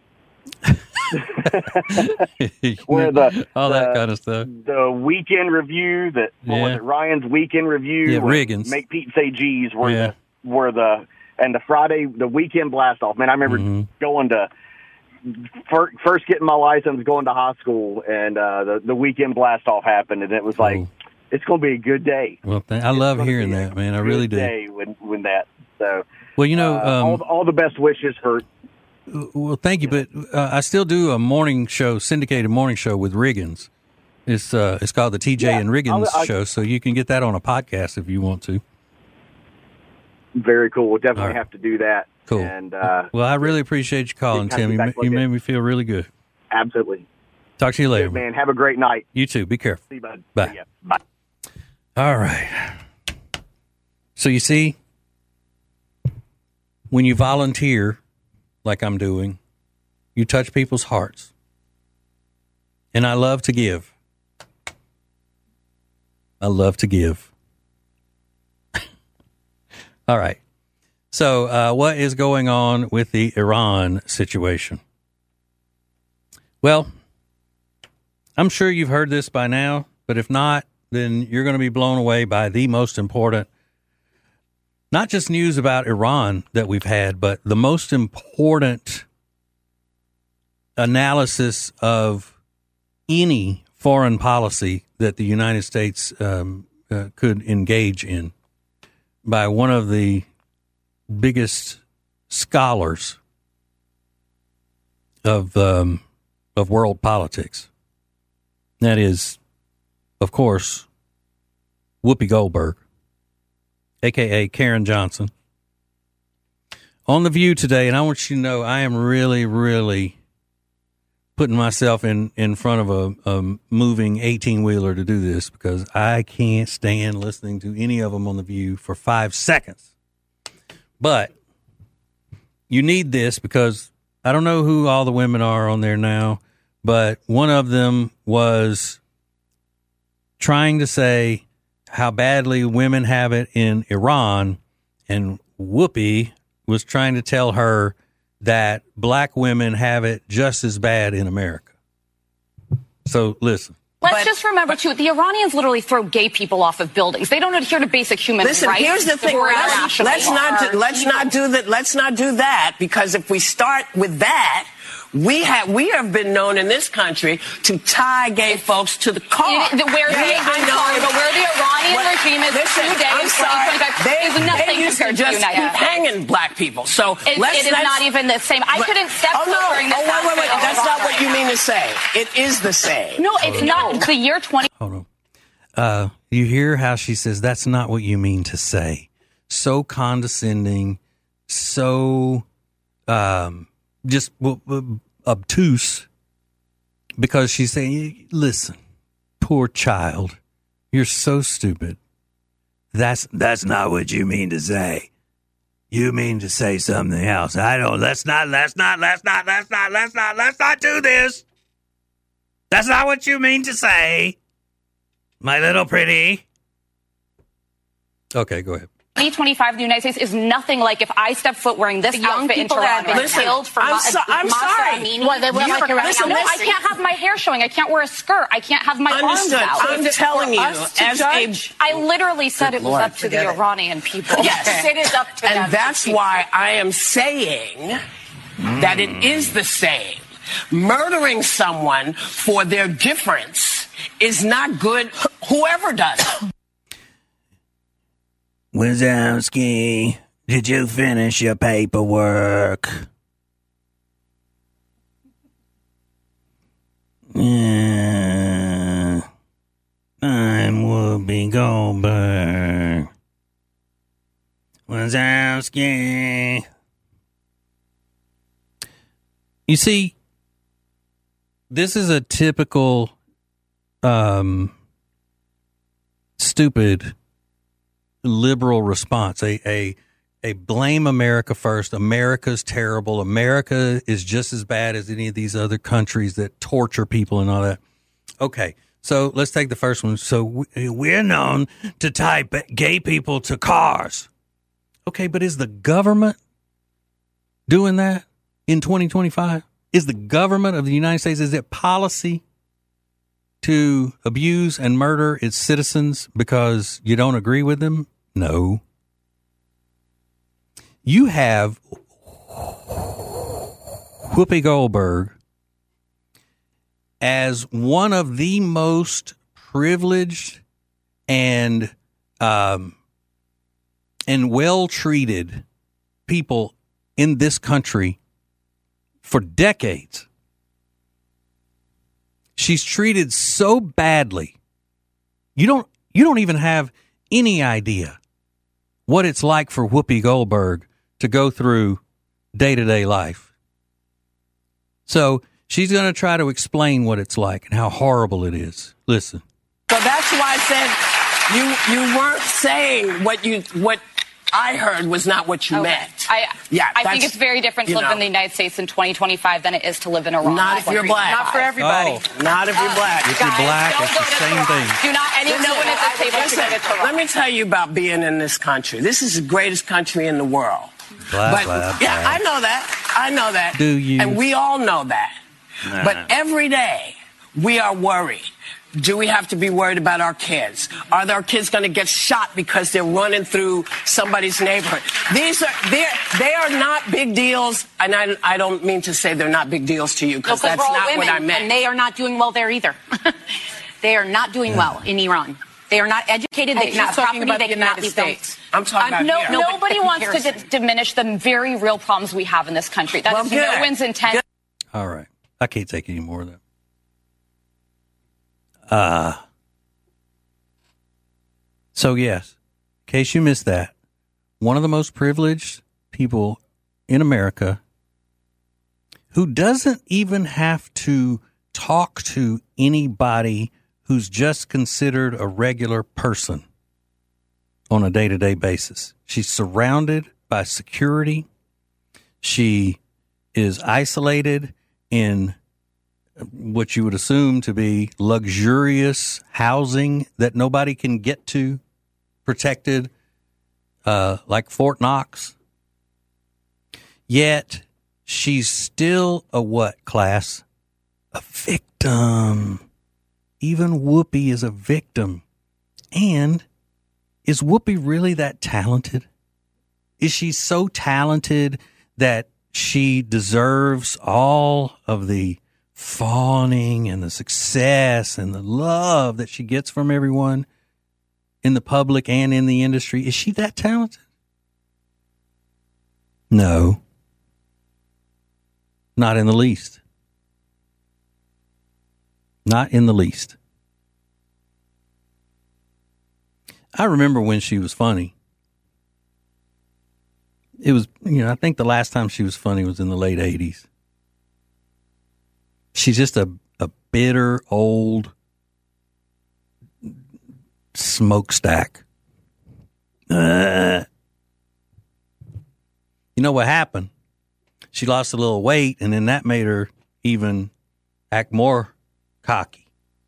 Where the all the, that kind of stuff. The weekend review that what was Yeah. it, Ryan's weekend review. Yeah, where Riggins. Make Pete say G's were Yeah. the were the and the Friday the weekend blast off. Man, I remember Mm-hmm. going to fir- first getting my license, going to high school, and uh, the the weekend blast off happened, and it was like Cool. it's going to be a good day. Well, th- I love gonna hearing be that, a man. I good really do. Day when when that so. Well, you know, uh, um, all all the best wishes for. Well, thank you, but uh, I still do a morning show, syndicated morning show with Riggins. It's uh, it's called the T J Yeah, and Riggins I'll- I- show, so you can get that on a podcast if you want to. Very cool. We'll definitely All right. have to do that. Cool. And uh, Well, I really appreciate you calling, Get Tim. You, back ma- you like made it. me feel really good. absolutely, Talk to you later. good, man. Have a great night. You too. Be careful. See you, bud. Bye. See ya. Bye. All right. So you see, when you volunteer, like I'm doing, you touch people's hearts. And I love to give. I love to give. All right. So uh, what is going on with the Iran situation? Well, I'm sure you've heard this by now, but if not, then you're going to be blown away by the most important, not just news about Iran that we've had, but the most important analysis of any foreign policy that the United States um, uh, could engage in by one of the biggest scholars of um, of world politics. That is, of course, Whoopi Goldberg, a k a. Karen Johnson, on The View today, and I want you to know I am really, really putting myself in, in front of a, a moving eighteen-wheeler to do this because I can't stand listening to any of them on The View for five seconds. But you need this because I don't know who all the women are on there now, but one of them was trying to say how badly women have it in Iran, and Whoopi was trying to tell her that black women have it just as bad in America. So listen. Let's but, just remember, too, the Iranians literally throw gay people off of buildings. They don't adhere to basic human listen, rights. Listen, here's the thing. Let's, let's not do, let's not do that. Let's not do that, because if we start with that, we have we have been known in this country to tie gay folks to the car. It, the, where they, the, I'm sorry, but where the Iranian what, regime is listen, today in twenty twenty-five they, is nothing they used compared to just to the United keep hanging black people. So it, let's, it is let's, not even the same. I but, couldn't step oh, no, during this. Oh, wait, wait, wait. That's not what you mean to say. It is the same. No, it's oh, not. No. The year twenty. Hold on. Uh, you hear how she says, that's not what you mean to say. So condescending, so um, just w- w- obtuse, because she's saying, listen, poor child, you're so stupid. That's that's not what you mean to say. You mean to say something else. I don't, let's not, let's not, let's not, let's not, let's not, let's not do this. That's not what you mean to say. My little pretty. Okay, go ahead. twenty twenty-five in the United States is nothing like if I step foot wearing this outfit in Toronto and killed for I'm, ma- so, I'm sorry. Well, they you, like listen, no, listen. I can't have my hair showing. I can't wear a skirt. I can't have my Understood. arms out. I'm telling you, as judge, a, I literally said Good it was Lord, up to the it. Iranian people. Yes, it is up to and them. And that's why I am saying mm. that it is the same. Murdering someone for their difference is not good, whoever does it. Wazowski, did you finish your paperwork? Yeah, I'm Whoopi Goldberg. Wazowski. You see, this is a typical um, stupid liberal response, a, a a blame America first. America's terrible. America is just as bad as any of these other countries that torture people and all that. Okay, so let's take the first one. So we're known to tie gay people to cars. Okay, but is the government doing that in twenty twenty-five? Is the government of the United States, is it policy to abuse and murder its citizens because you don't agree with them? No. You have Whoopi Goldberg as one of the most privileged and um, and well-treated people in this country for decades. She's treated so badly. You don't you don't even have any idea what it's like for Whoopi Goldberg to go through day-to-day life. So she's going to try to explain what it's like and how horrible it is. Listen. So that's why I said you you weren't saying what you what I heard was not what you okay. meant. I, yeah, I think it's very different to live know. in the United States in twenty twenty-five than it is to live in Iran. Not if you're black. Not for everybody. Oh. Not if you're uh, black. If you're Guys, black, it's the same thing. Do not anyone at this table listen, to go to Iran. Let me tell you about being in this country. This is the greatest country in the world. Blah, but, blah, yeah, blah. I know that. I know that. Do you? And we all know that. Nah. But every day we are worried. Do we have to be worried about our kids? Are our kids going to get shot because they're running through somebody's neighborhood? These are they they are not big deals, and I, I don't mean to say they're not big deals to you because no, that's we're all not women, what I meant. And they are not doing well there either. They are not doing yeah. well in Iran. They are not educated. They cannot property. About they the cannot United leave States. I'm talking um, about no, here. Nobody wants to d- diminish the very real problems we have in this country. That well, is good. no one's intent. Good. All right. I can't take any more of that. Uh, so, yes, in case you missed that, one of the most privileged people in America, who doesn't even have to talk to anybody who's just considered a regular person on a day-to-day basis. She's surrounded by security. She is isolated in what you would assume to be luxurious housing that nobody can get to, protected, uh, like Fort Knox. Yet she's still a what, class? A victim. Even Whoopi is a victim. And is Whoopi really that talented? Is she so talented that she deserves all of the fawning and the success and the love that she gets from everyone in the public and in the industry? Is she that talented? No. Not in the least. Not in the least. I remember when she was funny. It was, you know, I think the last time she was funny was in the late eighties. She's just a, a bitter, old smokestack. Uh, you know what happened? She lost a little weight, and then that made her even act more cocky.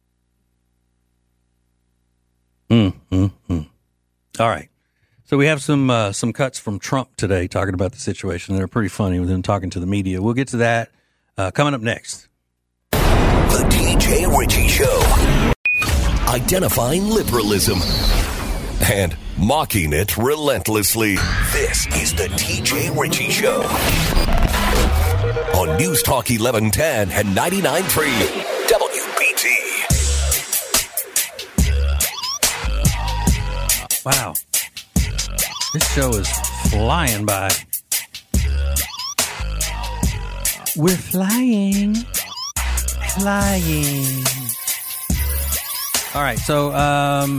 Mm, mm, mm. All right. So we have some uh, some cuts from Trump today talking about the situation. They're pretty funny with him talking to the media. We'll get to that uh, coming up next. The T J Ritchie Show. Identifying liberalism and mocking it relentlessly. This is the T J Ritchie Show. On News Talk eleven ten and ninety-nine point three W B T. Wow. This show is flying by. We're flying. Flying. All right, so um,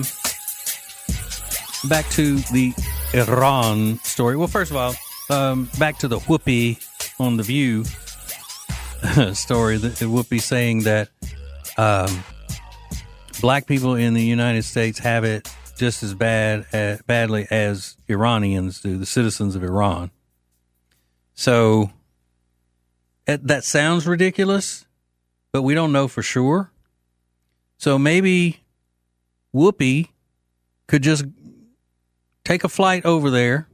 back to the Iran story. Well, first of all, um, back to the Whoopi on The View story. The, the Whoopi saying that um, black people in the United States have it just as bad as, badly as Iranians do, the citizens of Iran. So it, that sounds ridiculous, but we don't know for sure. So maybe Whoopi could just take a flight over there,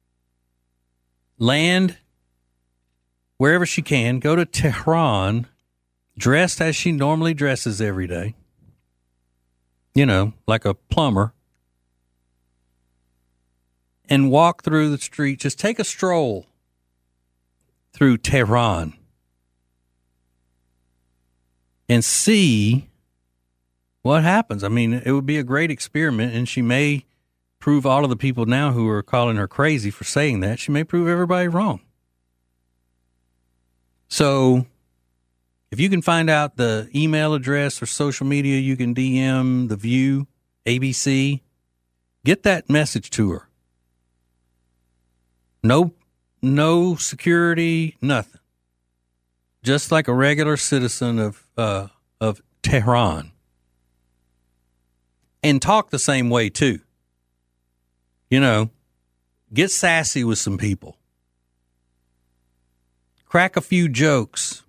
land wherever she can, go to Tehran, dressed as she normally dresses every day, you know, like a plumber, and walk through the street. Just take a stroll through Tehran and see what happens. I mean, it would be a great experiment, and she may prove all of the people now who are calling her crazy for saying that, she may prove everybody wrong. So if you can find out the email address or social media, you can D M The View, A B C, get that message to her. No, no security, nothing. Just like a regular citizen of uh, of Tehran. And talk the same way, too. You know, get sassy with some people. Crack a few jokes.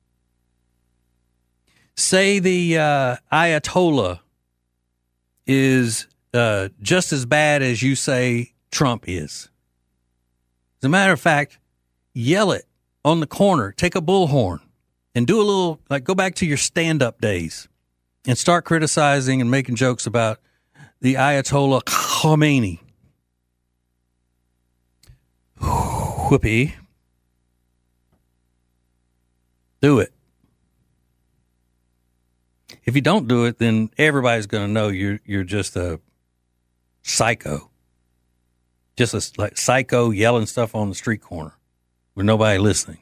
Say the uh, Ayatollah is uh, just as bad as you say Trump is. As a matter of fact, yell it on the corner. Take a bullhorn and do a little, like, go back to your stand-up days and start criticizing and making jokes about the Ayatollah Khomeini. Whoopi. Do it. If you don't do it, then everybody's going to know you're you're just a psycho. Just a like psycho yelling stuff on the street corner with nobody listening.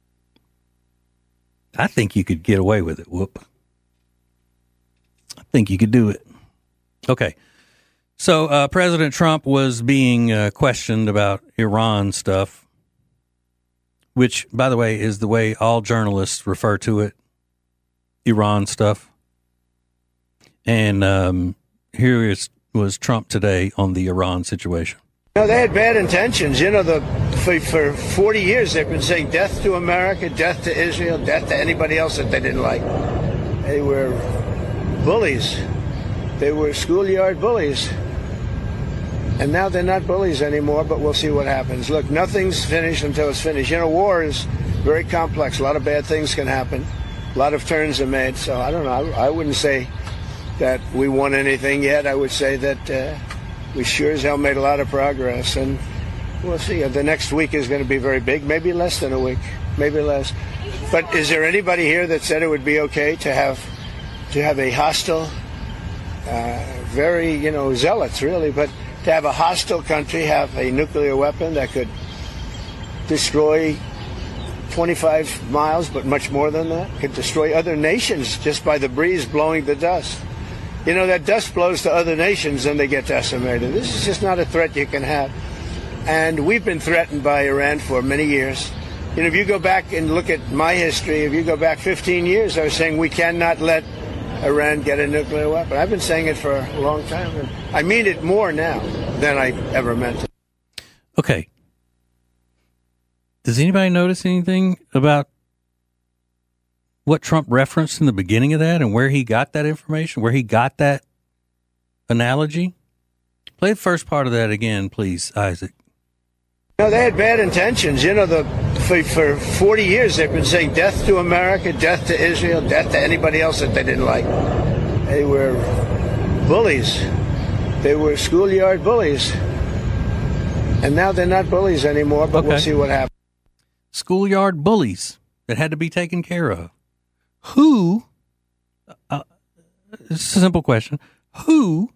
I think you could get away with it, Whoop. I think you could do it. Okay. So uh, President Trump was being uh, questioned about Iran stuff, which, by the way, is the way all journalists refer to it, Iran stuff. And um, here is, was Trump today on the Iran situation. No, they had bad intentions. You know, the for, for forty years they've been saying death to America, death to Israel, death to anybody else that they didn't like. They were bullies. They were schoolyard bullies. And now they're not bullies anymore, but we'll see what happens. Look, nothing's finished until it's finished. You know, war is very complex. A lot of bad things can happen. A lot of turns are made. So I don't know. I, I wouldn't say that we won anything yet. I would say that uh, we sure as hell made a lot of progress. And we'll see. The next week is going to be very big. Maybe less than a week. Maybe less. But is there anybody here that said it would be okay to have to have a hostile, uh, very, you know, zealots, really, but to have a hostile country have a nuclear weapon that could destroy twenty-five miles, but much more than that, could destroy other nations just by the breeze blowing the dust. You know, that dust blows to other nations and they get decimated. This is just not a threat you can have. And we've been threatened by Iran for many years. You know, if you go back and look at my history, if you go back fifteen years, I was saying we cannot let Iran get a nuclear weapon. I've been saying it for a long time, and I mean it more now than I ever meant it. Okay. Does anybody notice anything about what Trump referenced in the beginning of that and where he got that information, where he got that analogy? Play the first part of that again, please, Isaac. No, they had bad intentions. You know, the for, for forty years they've been saying death to America, death to Israel, death to anybody else that they didn't like. They were bullies. They were schoolyard bullies. And now they're not bullies anymore, but okay. We'll see what happens. Schoolyard bullies that had to be taken care of. Who, uh, it's a simple question, who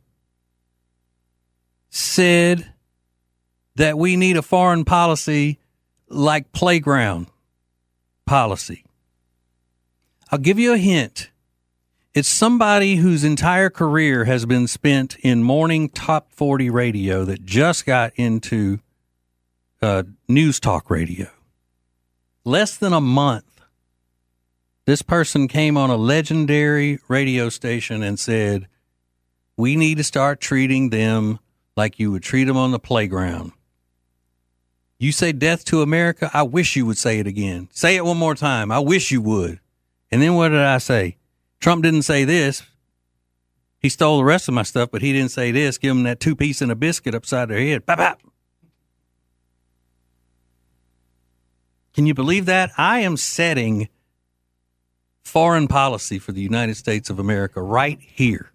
said that we need a foreign policy like playground policy? I'll give you a hint. It's somebody whose entire career has been spent in morning top forty radio that just got into uh, news talk radio. Less than a month, this person came on a legendary radio station and said, we need to start treating them like you would treat them on the playground. You say death to America, I wish you would say it again. Say it one more time. I wish you would. And then what did I say? Trump didn't say this. He stole the rest of my stuff, but he didn't say this. Give them that two piece and a biscuit upside their head. Bop, bop. Can you believe that? I am setting foreign policy for the United States of America right here.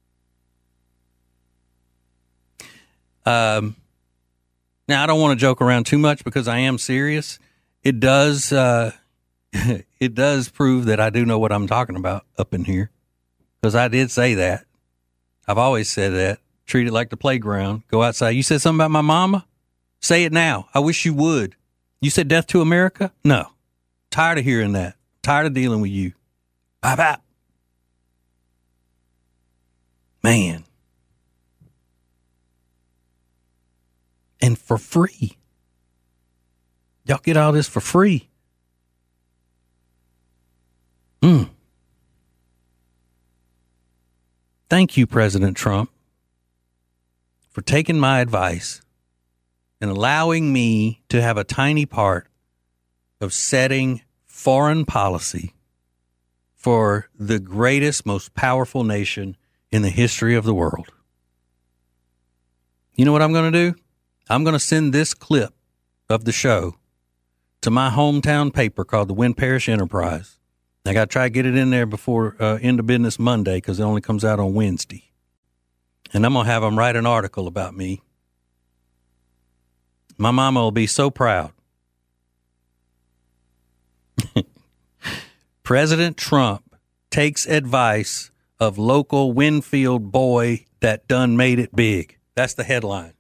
Um, now, I don't want to joke around too much because I am serious. It does, uh, it does prove that I do know what I'm talking about up in here, because I did say that. I've always said that. Treat it like the playground. Go outside. You said something about my mama? Say it now. I wish you would. You said death to America? No. Tired of hearing that. Tired of dealing with you. Bye bye. Man. And for free. Y'all get all this for free. Hmm. Thank you, President Trump, for taking my advice and allowing me to have a tiny part of setting foreign policy for the greatest, most powerful nation in the history of the world. You know what I'm going to do? I'm going to send this clip of the show to my hometown paper called the Wynn Parish Enterprise. I got to try to get it in there before uh, end of business Monday, because it only comes out on Wednesday. And I'm going to have them write an article about me. My mama will be so proud. President Trump takes advice of local Winfield boy that done made it big. That's the headline.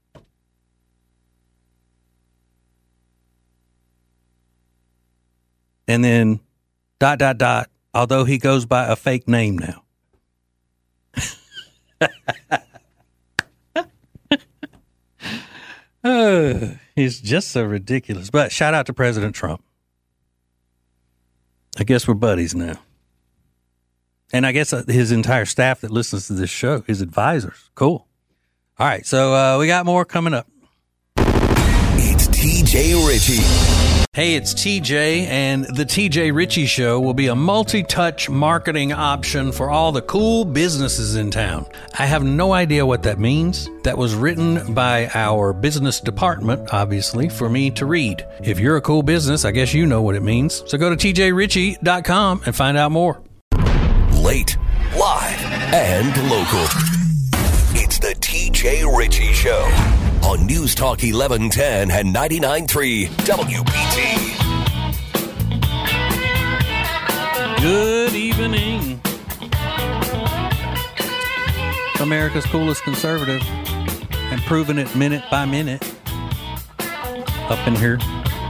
And then dot, dot, dot, although he goes by a fake name now. Uh, he's just so ridiculous. But shout out to President Trump. I guess we're buddies now. And I guess his entire staff that listens to this show, his advisors. Cool. All right, so uh, we got more coming up. It's T J Ritchie. Hey, it's T J, and the T J Ritchie Show will be a multi-touch marketing option for all the cool businesses in town. I have no idea what that means. That was written by our business department, obviously, for me to read. If you're a cool business, I guess you know what it means. So go to T J Ritchie dot com and find out more. Late, live, and local. It's the T J Ritchie Show on News Talk eleven ten and ninety-nine point three W B T. Good evening. America's coolest conservative and proving it minute by minute up in here.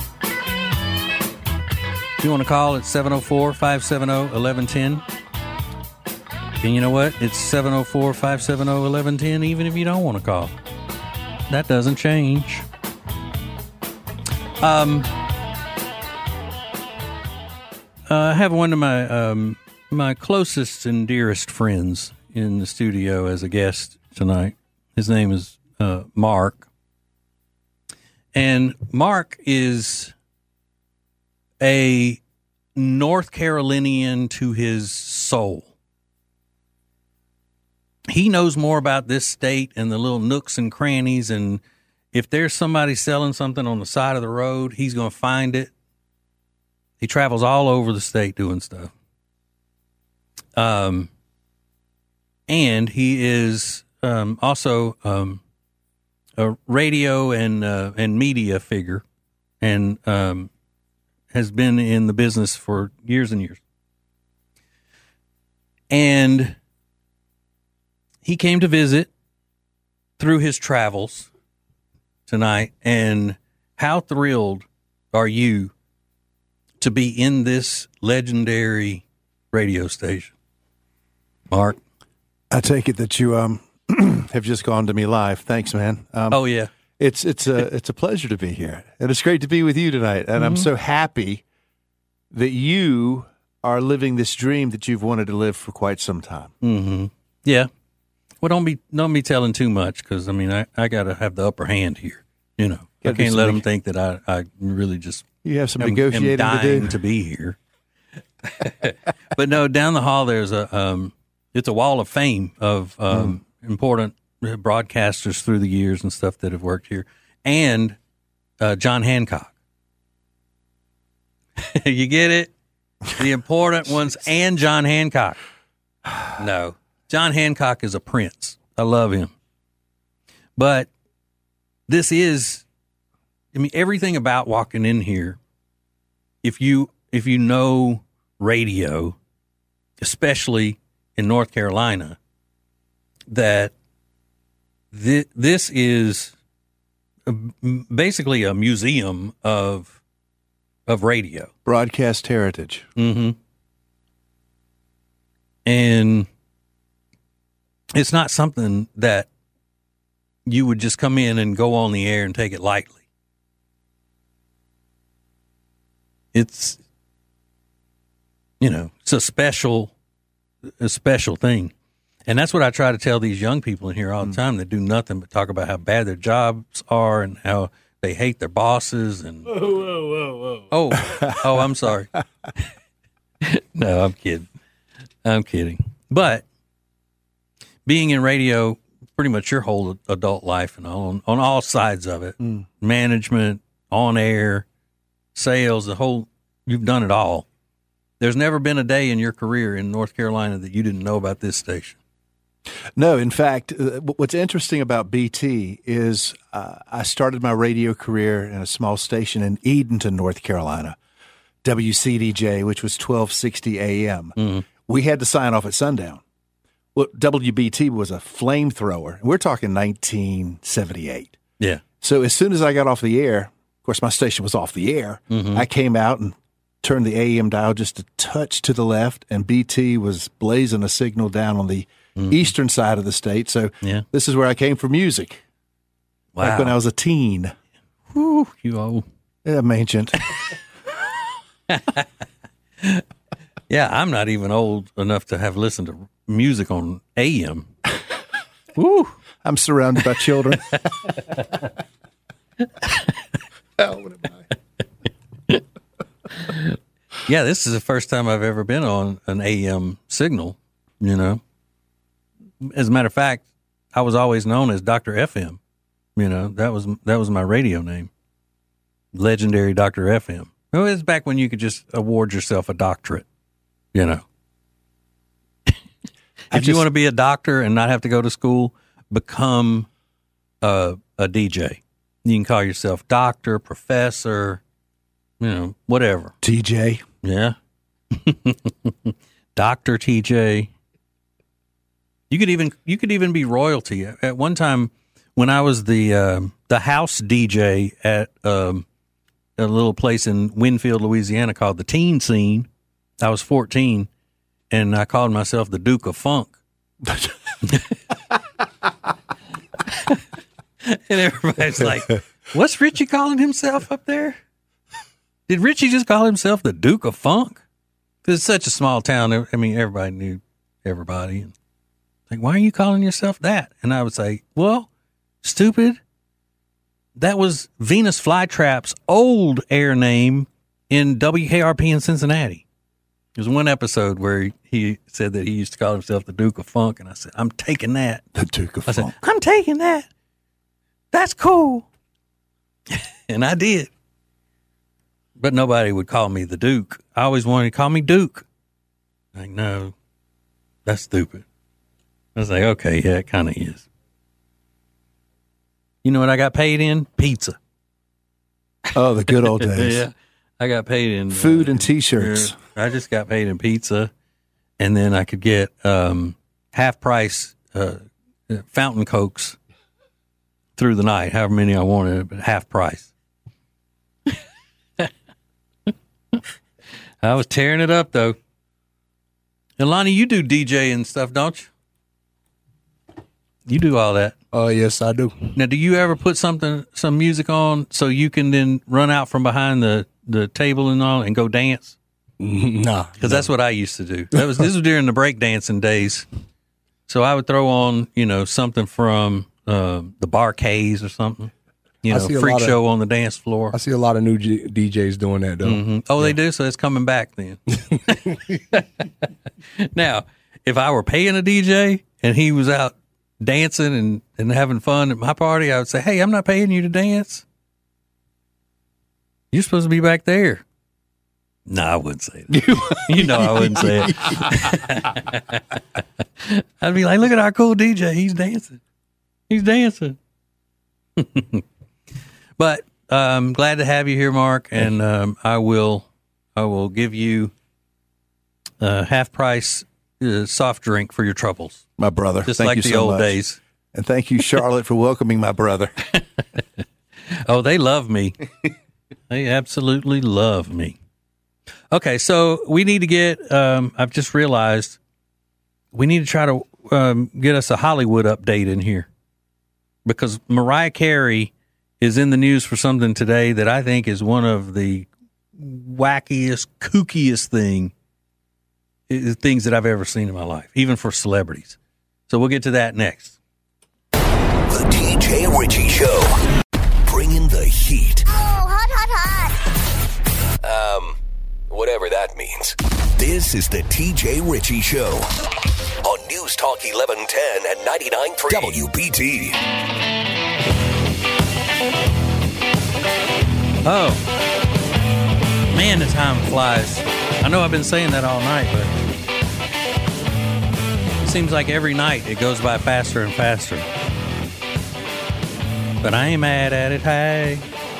If you want to call, it's seven oh four, five seven oh, eleven ten. And you know what? It's seven oh four, five seven oh, eleven ten, even if you don't want to call. That doesn't change. Um, uh, I have one of my um, my closest and dearest friends in the studio as a guest tonight. His name is uh, Mark. And Mark is a North Carolinian to his soul. He knows more about this state and the little nooks and crannies. And if there's somebody selling something on the side of the road, he's going to find it. He travels all over the state doing stuff. Um, and he is um, also um, a radio and uh, and media figure, and um, has been in the business for years and years. And he came to visit through his travels tonight, and how thrilled are you to be in this legendary radio station, Mark? I take it that you um have just gone to me live. Thanks, man. Um, oh yeah, it's it's a it's a pleasure to be here, and it's great to be with you tonight. And mm-hmm. I'm so happy that you are living this dream that you've wanted to live for quite some time. Mm-hmm. Yeah. Well, don't be don't be telling too much, because I mean I, I got to have the upper hand here. You know, I can't let them think that I, I really just you have some am, negotiating am dying to do to be here. But no, down the hall there's a um, it's a wall of fame of um, mm. important broadcasters through the years and stuff that have worked here, and uh, John Hancock. You get it? The important ones and John Hancock. No. John Hancock is a prince. I love him. But this is, I mean, everything about walking in here, if you if you know radio, especially in North Carolina, that th- this is a, basically a museum of of radio. Broadcast heritage. Mm-hmm. And it's not something that you would just come in and go on the air and take it lightly. It's, you know, it's a special, a special thing. And that's what I try to tell these young people in here all the time that do nothing but talk about how bad their jobs are and how they hate their bosses. And whoa, whoa, whoa, whoa. Oh, oh, I'm sorry. No, I'm kidding. I'm kidding. But being in radio, pretty much your whole adult life and all, on, on all sides of it, mm. management, on air, sales, the whole, you've done it all. There's never been a day in your career in North Carolina that you didn't know about this station. No, in fact, uh, what's interesting about B T is uh, I started my radio career in a small station in Edenton, North Carolina, W C D J, which was twelve sixty A M. Mm-hmm. We had to sign off at sundown. Well, W B T was a flamethrower. We're talking nineteen seventy-eight. Yeah. So as soon as I got off the air, of course, my station was off the air. Mm-hmm. I came out and turned the A M dial just a touch to the left, and B T was blazing a signal down on the mm-hmm. eastern side of the state. So yeah. This is where I came for music. Wow. Back when I was a teen. Whew, you old. Yeah, I'm ancient. Yeah, I'm not even old enough to have listened to music on A M. Woo. I'm surrounded by children. Yeah, this is the first time I've ever been on an A M signal, you know. As a matter of fact, I was always known as Doctor F M. You know, that was that was my radio name. Legendary Doctor F M. It was back when you could just award yourself a doctorate, you know. If just, you want to be a doctor and not have to go to school, become a, a D J. You can call yourself doctor, professor, you know, whatever. T J. Yeah. Doctor T J. You could even you could even be royalty. At one time, when I was the uh, the house D J at um, a little place in Winfield, Louisiana called the Teen Scene, I was fourteen, and I called myself the Duke of Funk. And everybody's like, "What's Richie calling himself up there? Did Richie just call himself the Duke of Funk?" Because it's such a small town. I mean, everybody knew everybody. Like, why are you calling yourself that? And I would say, well, stupid. That was Venus Flytrap's old air name in W K R P in Cincinnati. There was one episode where he, he said that he used to call himself the Duke of Funk. And I said, I'm taking that. The Duke of I Funk. said, I'm taking that. That's cool. And I did. But nobody would call me the Duke. I always wanted to call me Duke. Like, no, that's stupid. I was like, okay, yeah, it kind of is. You know what I got paid in? Pizza. Oh, the good old days. Yeah, I got paid in food uh, and T-shirts. I just got paid in pizza, and then I could get um, half price uh, fountain cokes through the night, however many I wanted, but half price. I was tearing it up though. And Lonnie, you do D J and stuff, don't you? You do all that. Oh, uh, yes, I do. Now, do you ever put something, some music on so you can then run out from behind the, the table and all and go dance? Nah. Because no. That's what I used to do. That was This was during the break dancing days. So I would throw on, you know, something from uh, the Bar-Kays or something. You know, freak show of, on the dance floor. I see a lot of new G- D Js doing that, though. Mm-hmm. Oh, yeah. They do? So it's coming back then. Now, if I were paying a D J and he was out dancing and, and having fun at my party, I would say, hey, I'm not paying you to dance. You're supposed to be back there. No, I wouldn't say that. You know I wouldn't say it. I'd be like, look at our cool D J. He's dancing. He's dancing. But I'm um, glad to have you here, Mark, and um, I will I will give you a half price uh, soft drink for your troubles. My brother. Just thank like you the so old much. days. And thank you, Charlotte, for welcoming my brother. Oh, they love me. They absolutely love me. Okay, so we need to get, um, I've just realized, we need to try to um, get us a Hollywood update in here. Because Mariah Carey is in the news for something today that I think is one of the wackiest, kookiest thing, things that I've ever seen in my life, even for celebrities. So we'll get to that next. The T J Ritchie Show. Bringing the heat. Oh, hot, hot, hot. Um, whatever that means. This is the T J Ritchie Show on News Talk eleven ten and ninety-nine point three W B T. Oh, man, the time flies. I know I've been saying that all night, but it seems like every night it goes by faster and faster. But I ain't mad at it, hey.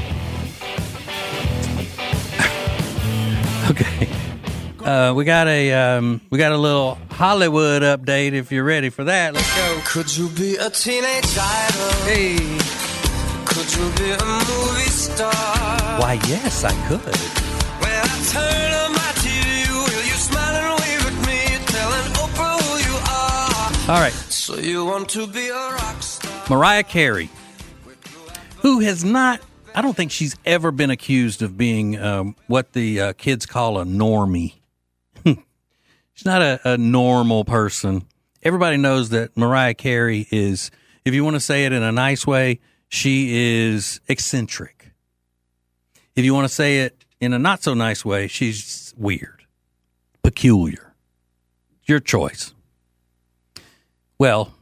Okay. Uh, we got a um, we got a little Hollywood update if you're ready for that. Let's go. Could you be a teenage idol? Hey. Could you be a movie star? Why, yes, I could. When I turn on my T V, will you smile and wave at me, telling Oprah who you are? All right. So you want to be a rock star? Mariah Carey who has not, I don't think she's ever been accused of being um, what the uh, kids call a normie. She's not a, a normal person. Everybody knows that Mariah Carey is, if you want to say it in a nice way, she is eccentric. If you want to say it in a not so nice way, she's weird, peculiar. Your choice. Well,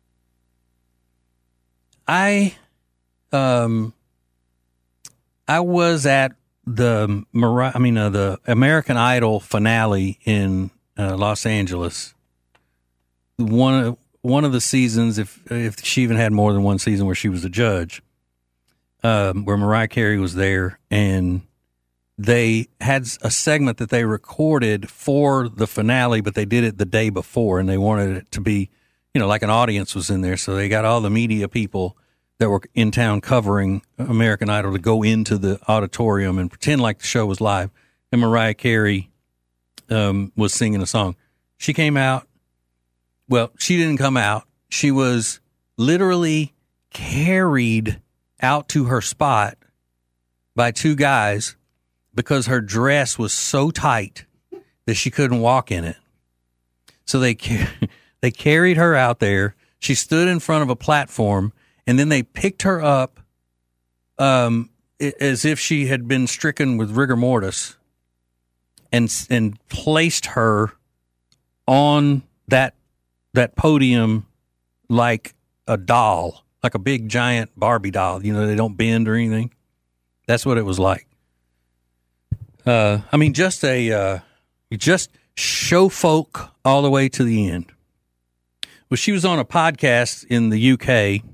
I, um, I was at the Mariah, I mean, uh, the American Idol finale in uh, Los Angeles. One of one of the seasons, if if she even had more than one season where she was a judge, um, where Mariah Carey was there, and they had a segment that they recorded for the finale, but they did it the day before, and they wanted it to be, you know, like an audience was in there. So they got all the media people that were in town covering American Idol to go into the auditorium and pretend like the show was live. And Mariah Carey um, was singing a song. She came out. Well, she didn't come out. She was literally carried out to her spot by two guys because her dress was so tight that she couldn't walk in it. So they they carried her out there. She stood in front of a platform, and then they picked her up um, as if she had been stricken with rigor mortis and and placed her on that that podium like a doll, like a big giant Barbie doll. You know, they don't bend or anything. That's what it was like. Uh, I mean, just a uh, just show folk all the way to the end. Well, she was on a podcast in the U K,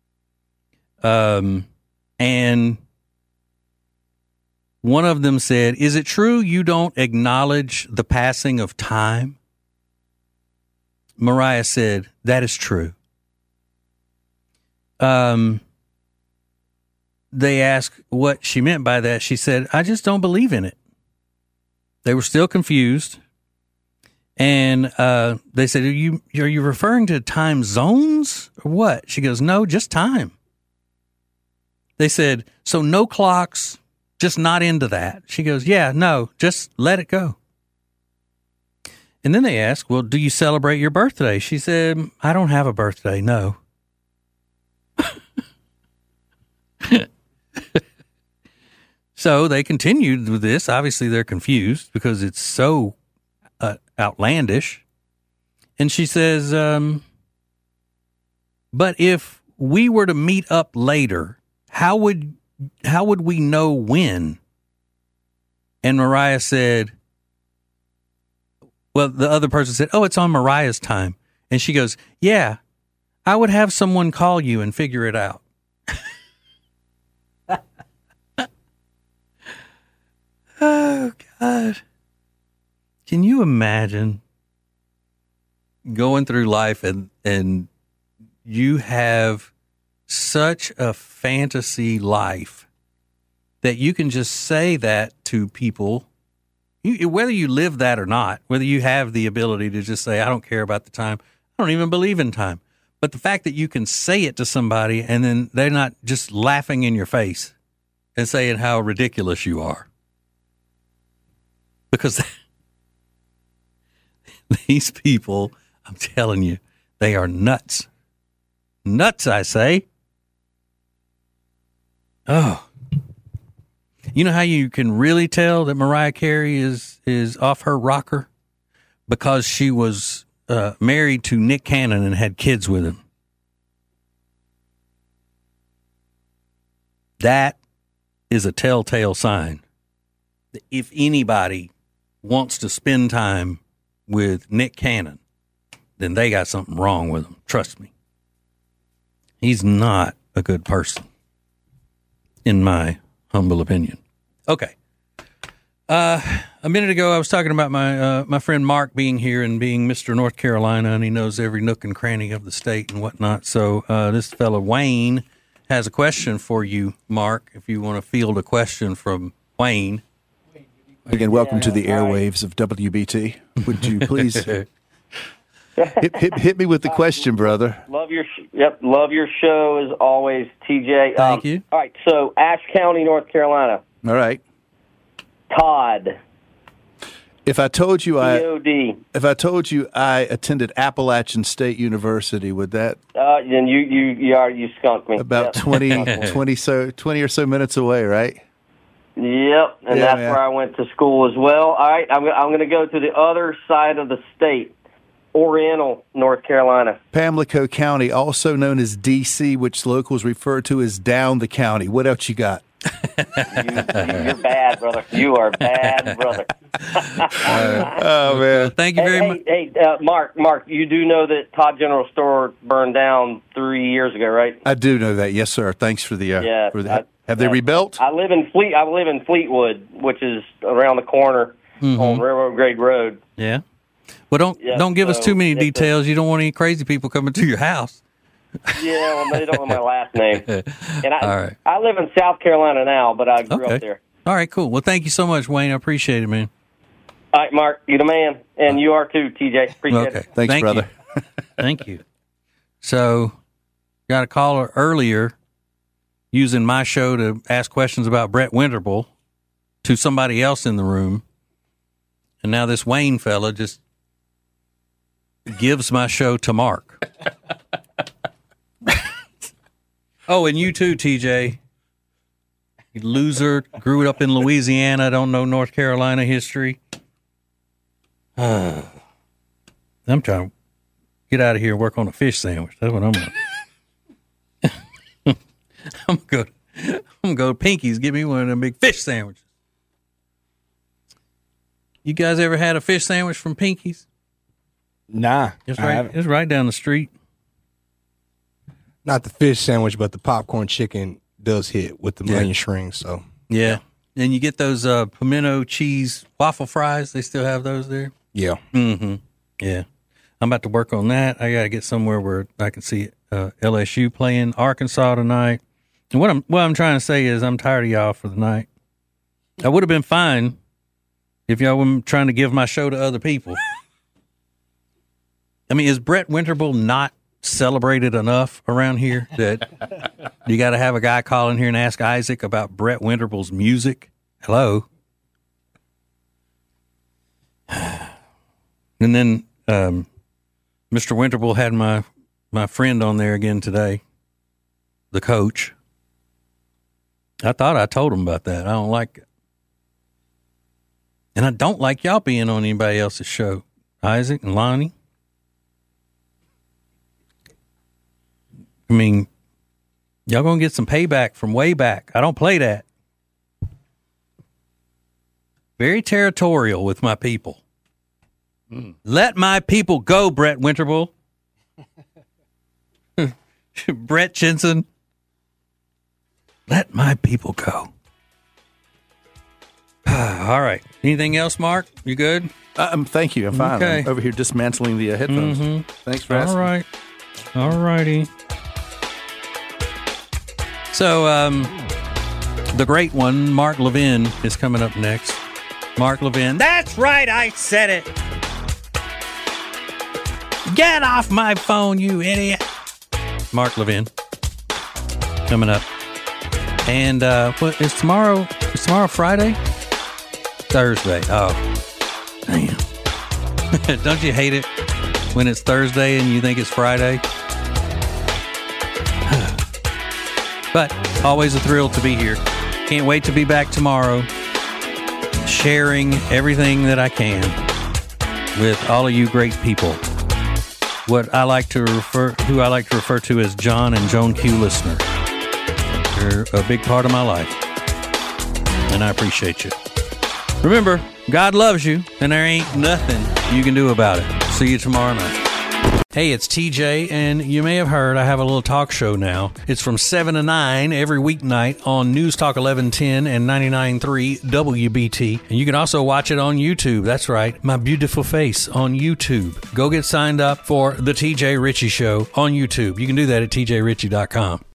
um, and one of them said, "Is it true you don't acknowledge the passing of time?" Mariah said, "That is true." Um, they asked what she meant by that. She said, "I just don't believe in it." They were still confused. And uh, they said, are you, are you referring to time zones or what? She goes, "No, just time." They said, "So no clocks, just not into that." She goes, "Yeah, no, just let it go." And then they asked, "Well, do you celebrate your birthday?" She said, "I don't have a birthday, no." So they continued with this. Obviously, they're confused because it's so uh, outlandish. And she says, um, "But if we were to meet up later, how would how would we know when?" And Mariah said, well, the other person said, "Oh, it's on Mariah's time." And she goes, "Yeah, I would have someone call you and figure it out." Oh, God. Can you imagine going through life and, and you have such a fantasy life that you can just say that to people, you, whether you live that or not, whether you have the ability to just say, "I don't care about the time. I don't even believe in time." But the fact that you can say it to somebody and then they're not just laughing in your face and saying how ridiculous you are. Because these people, I'm telling you, they are nuts. Nuts, I say. Oh. You know how you can really tell that Mariah Carey is, is off her rocker? Because she was uh, married to Nick Cannon and had kids with him. That is a telltale sign. If anybody wants to spend time with Nick Cannon, then they got something wrong with him. Trust me. He's not a good person, in my humble opinion. Okay. Uh, a minute ago, I was talking about my uh, my friend Mark being here and being Mister North Carolina, and he knows every nook and cranny of the state and whatnot. So uh, this fellow Wayne has a question for you, Mark, if you want to field a question from Wayne. Again, welcome to the airwaves of W B T. Would you please hit, hit, hit me with the question, brother. Love your sh- yep, love your show as always, T J. Thank um, you. All right, so Ashe County, North Carolina. All right. Todd. If I told you I T O D. if I told you I attended Appalachian State University, would that Uh, then you you you are you skunked me. about Yep. twenty, twenty so twenty or so minutes away, right? Yep, and Yeah, that's man. where I went to school as well. All right, I'm I'm going to go to the other side of the state, Oriental, North Carolina. Pamlico County, also known as D C, which locals refer to as down the county. What else you got? You, you're bad, brother. You are bad, brother. Oh man! Thank you hey, very hey, much. Hey, uh, Mark, Mark, you do know that Todd General Store burned down three years ago, right? I do know that. Yes, sir. Thanks for the. Uh, Yeah, for the I- have they yeah. rebuilt? I live in Fleet. I live in Fleetwood, which is around the corner Mhm. on Railroad Grade Road. Yeah. Well, don't Yeah, don't give us so too many it's a- details. You don't want any crazy people coming to your house. Yeah, well, they don't know my last name. And I, All right. I live in South Carolina now, but I grew Okay. up there. All right, cool. Well, thank you so much, Wayne. I appreciate it, man. All right, Mark, you're the man, and you are too, T J. Appreciate Okay. it. Thanks, Thank brother. you. Thank you. So, got a caller earlier using my show to ask questions about Brett Winterble to somebody else in the room. And now this Wayne fella just gives my show to Mark. Oh, and you too, T J. You loser, grew up in Louisiana, don't know North Carolina history. I'm trying to get out of here and work on a fish sandwich. That's what I'm going to I'm going to I'm gonna go to Pinky's, give me one of them big fish sandwiches. You guys ever had a fish sandwich from Pinky's? Nah. It's I right, haven't. it's right down the street. Not the fish sandwich, but the popcorn chicken does hit with the Yeah. onion strings. So Yeah. And you get those uh, pimento cheese waffle fries. They still have those there? yeah. Mm-hmm. Yeah. I'm about to work on that. I got to get somewhere where I can see uh, L S U playing Arkansas tonight. And what I'm what I'm trying to say is I'm tired of y'all for the night. I would have been fine if y'all weren't trying to give my show to other people. I mean, is Brett Winterble not celebrated enough around here that you got to have a guy call in here and ask Isaac about Brett Winterble's music? Hello. And then um, Mister Winterble had my my friend on there again today, the coach. I thought I told him about that. I don't like it. And I don't like y'all being on anybody else's show. Isaac and Lonnie. I mean, y'all going to get some payback from way back. I don't play that. Very territorial with my people. Mm. Let my people go, Brett Winterble. Brett Jensen. Let my people go. All right. Anything else, Mark? You good? Um, thank you. I'm fine. Okay. I'm over here dismantling the uh, headphones. Mhm. Thanks for asking. All right. All righty. So, um, the great one, Mark Levin, is coming up next. Mark Levin. That's right. I said it. Get off my phone, you idiot. Mark Levin. Coming up. And uh, what is tomorrow? Is tomorrow Friday? Thursday. Oh, damn. Don't you hate it when it's Thursday and you think it's Friday? But always a thrill to be here. Can't wait to be back tomorrow, sharing everything that I can with all of you great people. What I like to refer, who I like to refer to as John and Joan Q. Listener. You're a big part of my life, and I appreciate you. Remember, God loves you, and there ain't nothing you can do about it. See you tomorrow night. Hey, it's T J, and you may have heard I have a little talk show now. It's from seven to nine every weeknight on News Talk eleven ten and ninety-nine point three W B T. And you can also watch it on YouTube. That's right, my beautiful face on YouTube. Go get signed up for The T J Ritchie Show on YouTube. You can do that at T J Ritchie dot com.